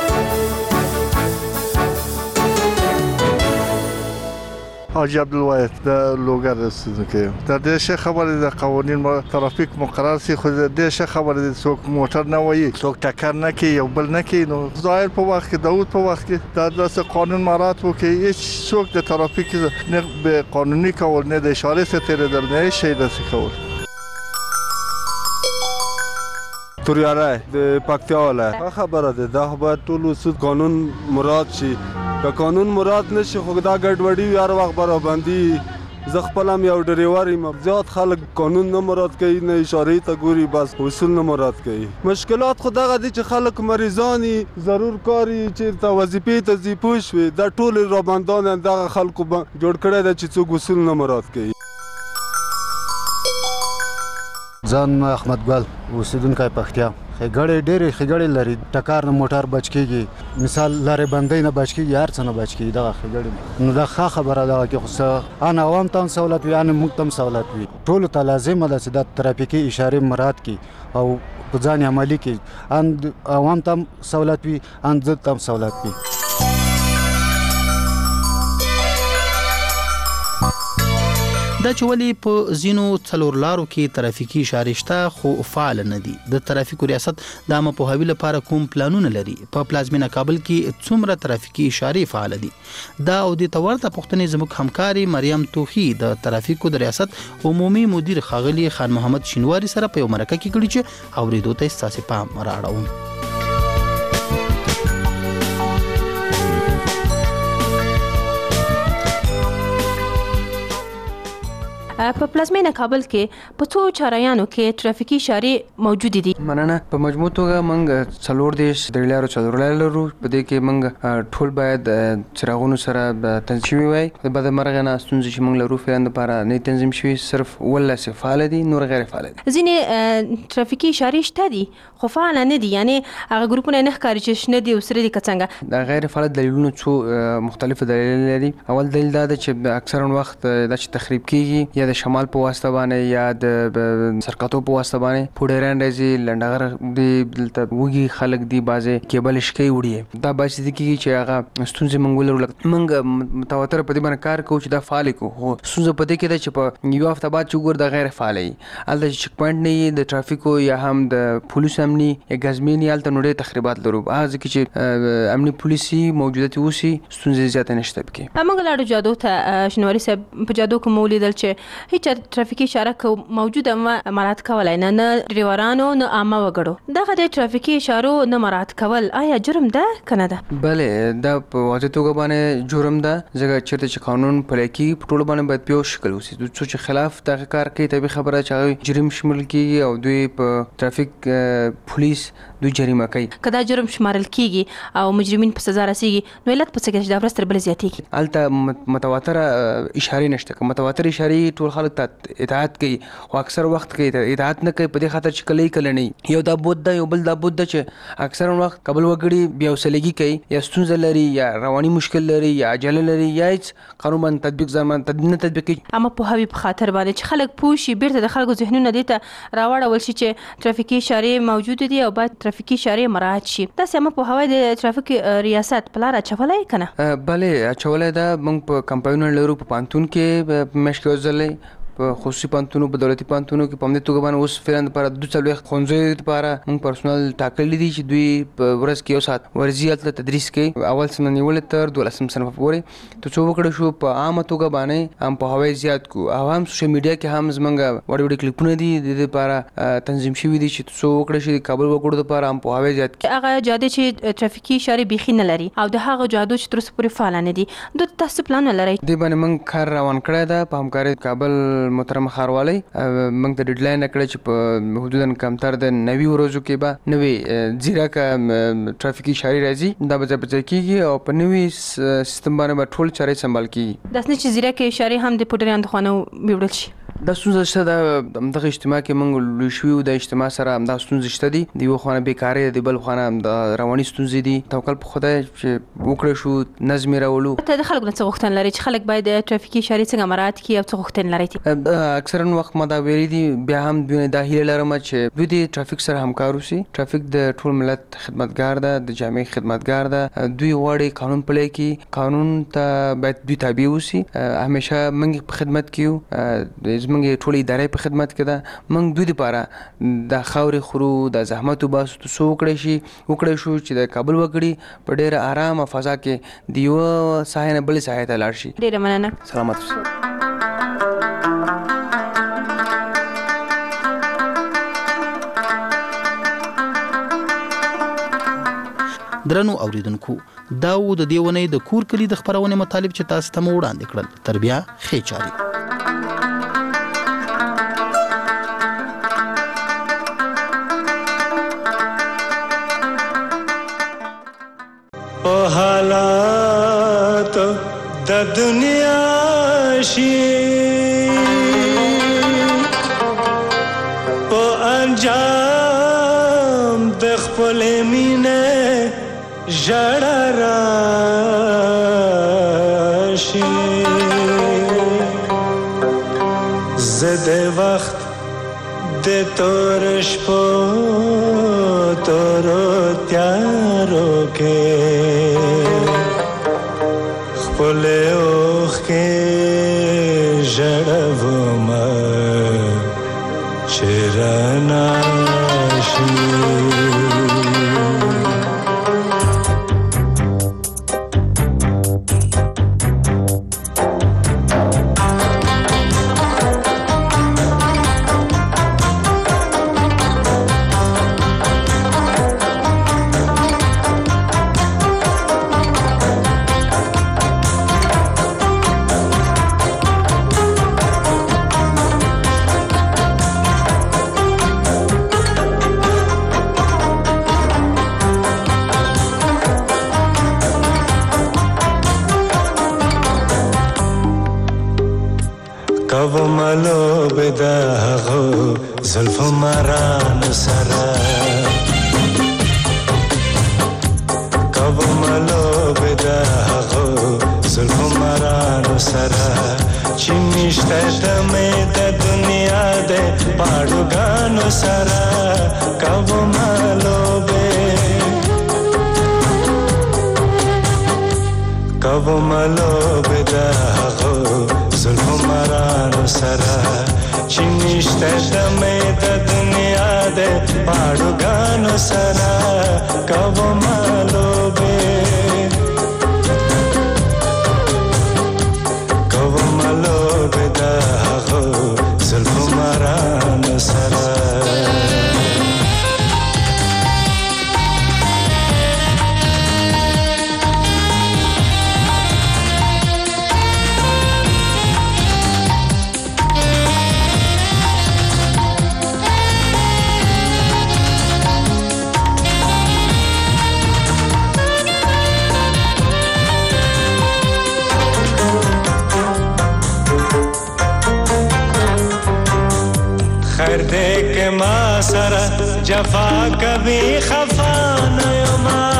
Speaker 19: حاجی عبدالواحد د لوګر اوسیدونکی د دې شه خبره د قوانین ترافیک مقرر سي خو د دې شه خبره د څوک موټر نه وایي څوک ټکر نه کوي یو بل نه کوي نو ظاهر په وخت کې داود په وخت کې د داسې قانون مراعات وکړي هیڅ څوک د ترافیک نه به قانوني کول نه د اشاره ستاره در نه شي داسې کول.
Speaker 4: توریاره د پکتیا ولا خبره ده دا به ټول اصول قانون مراد شي که قانون مراد نشي خو دا ګډوډي هر وخت برابندي زه خپل هم یو ډریور یم زیات خلک قانون نه مراد کوي نه اشارې ته ګوري بس اصول نه مراد کوي. مشکلات خو دغه دي چې خلک مریضانی ضرور کاری چې ته وظیفې ته ځي پوه شوې دا ټول رابندان دغه خلکو جوړ کړی ده چې څوک اصول نه مراد کوي.
Speaker 8: ځان احمد ګل اوسیدونکی پکتیا خګړې ډېرې خګړې لري ټکار نه موټر بچ کیږي مثال لارې بندۍ نه بچ کیږي هر څه نه بچ کیږي دغه خګړې نو دا ښه خبره ده چې خو ان عوام ته سہولت وي ان موږ ته سہولت وي ټول ته لازم ده چې د ترافیکي اشارې مراعات کړي او په ځان عملي کړي ان عوام ته سہولت وي ان ځد ته سہولت وي.
Speaker 13: دا چې ولې په زینو څلور لارو کې ترافیکي اشارې شته خو فعال نه دي. د ترافیکو ریاست د عامه پوهاوي لپاره کوم پلانونه لري؟ په پلازمینه کابل کې څومره ترافیکي اشارې فعال دي؟ دا او د تورته پښتنې زموږ همکاري مریم توخی د ترافیکو د ریاست عمومي مدیر خاغلی خان محمد شینواری سره په یو مرکه کې کړي چې اوریدو ته ستاسو پام راړوم.
Speaker 15: په پلازمینه کابل کې په څو چارایانو کې ترافیکي اشارې موجود دي.
Speaker 9: مننه. په مجموع توګه موږ څلور دیش درې لارو څلور لارو لرو په دې کې موږ ټول باید چراغونو سره تنظیم وي. د بد مرغه نه ستونزې چې موږ لرو فعلا لپاره نه تنظیم شوي صرف ولله فعال دي نور غیر فعال دي.
Speaker 15: ځینې ترافیکي اشارې شته دي خو فعال نه دي یعنی هغه ګروپونه نه ښکاري چې شنه دي او سره دي کڅنګه.
Speaker 9: دا غیر فعال دلیلونه څو مختلف دلیل لري. اول دلیل دا ده چې اکثرا وخت دا چې تخریب کیږي یا د شمال په واسطه باندې یا د سرکاتو په واسطه باندې پوډران راځي لنډغر دی دلته وږي خلک دی بازه کیبل شکی وړي دا باعث دي چې هغه ستونزې منګول ورلګ منګ متواتر په دې باندې کار کوو چې دا فعال کو خو ستونزه په دې کې ده چې په یو هفته بعد چې ګور د غیر فعال وي الته چک پوینټ نه د ترافیکو یا هم د پولیس امني یا غزمینی الته نوړې تخریبات لرو هغه چې امني پولیسي موجودیت وسی ستونزې زیاته نشته پکې.
Speaker 15: موږ لاړو جادو ته شنواری صاحب په جادو کې مولیدل چې هیڅ ترافیکي اشاره کو موجوده مراعات کولای نه نه ډریورانو نه عامه وګړو دغه د ترافیکي اشارو نه مراعات کول آیا جرم ده کنه ده؟
Speaker 9: بله دا په واضح توګه باندې جرم ده ځکه چیرته چې قانون پلی کیږي په ټولو باندې باید په یو شکل وسي څو چې خلاف دغه کار کوي طبیعي خبره چې هغوی جرم شمول کیږي او دوی په ترافیک پولیس دوی جریمه کوي.
Speaker 15: که دا جرم شمارل کیږي او مجرمین په سزا رسیږي نو علت په څه کې چې دا ورځ تر بلې زیاتېږي؟
Speaker 9: هلته متواتره اشارې نشته. که متواتر اشارې ټول خلک ته اطاعت کوي خو اکثر وخت کې اطاعت نه کوي په دې خاطر چې کله کله نه یو دا بود ده یو بل دا بود ده چې اکثر وخت قبل وګړي بیا وسلګي کوي یا ستونزه لري یا رواني مشکل لري یا عجله لري یا هیڅ قانون باندې تطبیق ځان تدبیر نه تطبیق کوي.
Speaker 15: اما په هوی په خاطر باندې چې خلک پوه شي بیرته د خلکو ذهنونه دې ته راوړول شي چې ترافیکي اشارې موجود دي او باید ترافیکي اشارې مراعات شي. تاسو هم په هوای د ترافیک ریاست په لار اچولای کنه؟
Speaker 9: بله اچولای دا موږ په کمپاینر لرو په پانتون کې مشکل ځلې په خصوصي پانتونو په دولتي پانتونو کې په همدې توګه باندې اوس فعلا لپاره دوه څلوېښت ښوونځیو لپاره موږ پرسونل ټاکلي دي چې دوی په ورځ کې یو ساعت ورزي هلته تدریس کوي اول صنف نیولې تر دولسم صنف پورې. تر څو وکړی شو په عامه توګه باندې هم په هوای زیات کړو او هم سوشل میډیا کې هم زموږ وړې وړې کلیپونه دي د دې لپاره تنظیم شوي دي چې څو وکړی شي د کابل وګړو لپاره هم په هوای زیات کړي.
Speaker 15: هغه جادې چې ترافیکي اشارې بیخي نه لري او د هغه جادو چې تر اوسه پورې فعاله نه دي دوی تاسو پلان لرئ؟
Speaker 9: دې باندې موږ کار روان کړی ده په همکارۍ کابل محترم ښاروالۍ موږ ته ډیډلاین کړی چې په حدودا کمتر د نوي ورځو کې به نوې ځیرکه ترافیکي اشارې راځي دا به ځای په ځای کېږي او په نوي سیستم باندې به ټول چارې سمبال کېږي.
Speaker 15: داسې نه چې ځیرکه اشارې هم د پوډریانو د خوا نه بیوړل شي؟
Speaker 9: دا ستونزه شته ده. همدغه اجتماع کې موږ لوی شوي وو د اجتماع سره همدا ستونزې شته دي. د یوه خوا نه بېکارۍ د بل خوا نه همدا رواني ستونزې دي. توکل په خدای چې وکړی شو نظم یې راولو.
Speaker 15: ته د خلکو نه څه غوښتنه لرې چې خلک باید ترافیکي اشارې څنګه مراعات کړي او څه غوښتنې لرئ؟
Speaker 9: اکثرا وخت ما دا ویلي دي بیا هم دوی دا هیله لرم چې دوی د ټرافیک سره همکار وشي. ټرافیک د ټول ملت خدمتګار ده د جامع خدمتګار ده. دوی غواړي قانون پلی کړي قانون ته باید دوی تابع اوسي. همیشه موږ په خدمت کې یو زموږ ټولې ادارې په خدمت کې ده. موږ دوی دپاره د خاورې خورو د زحمت وباسو تر څو وکړی شي وکړی شو چې د کابل وګړي په ډېره ارامه فضا کې د یوه ساحې نه بلې ساحې ته لاړ شي.
Speaker 15: ډېره مننه.
Speaker 9: سلامت اوسئ.
Speaker 13: درنو اوریدونکو دا و د دې ونې د کور کلی د خبرونه مطالب چې تاسو ته وړاندې کړل. تر بیا ښې چاري.
Speaker 1: په حالات د دنیا شي په انجام د خپل مینه ژړا راشي. زه د وخت د تور شپو تورو تیارو کې خپل اوښکې ژړومه چې رانه شي. کوملو بداغو زلف مران سرا کوملو بداغو زلف مران سرا چمیشته دمه د دنیا د پاړوګانو سرا کوملو به کوملو بداغو زلف مرانو سرا چمیشته دمه د دنیا د پاړوګانو سرا کوملو به کوملو بداغو زلف مرانو سرا. خیر دې کې ما سره جفا کبي خفا نه یما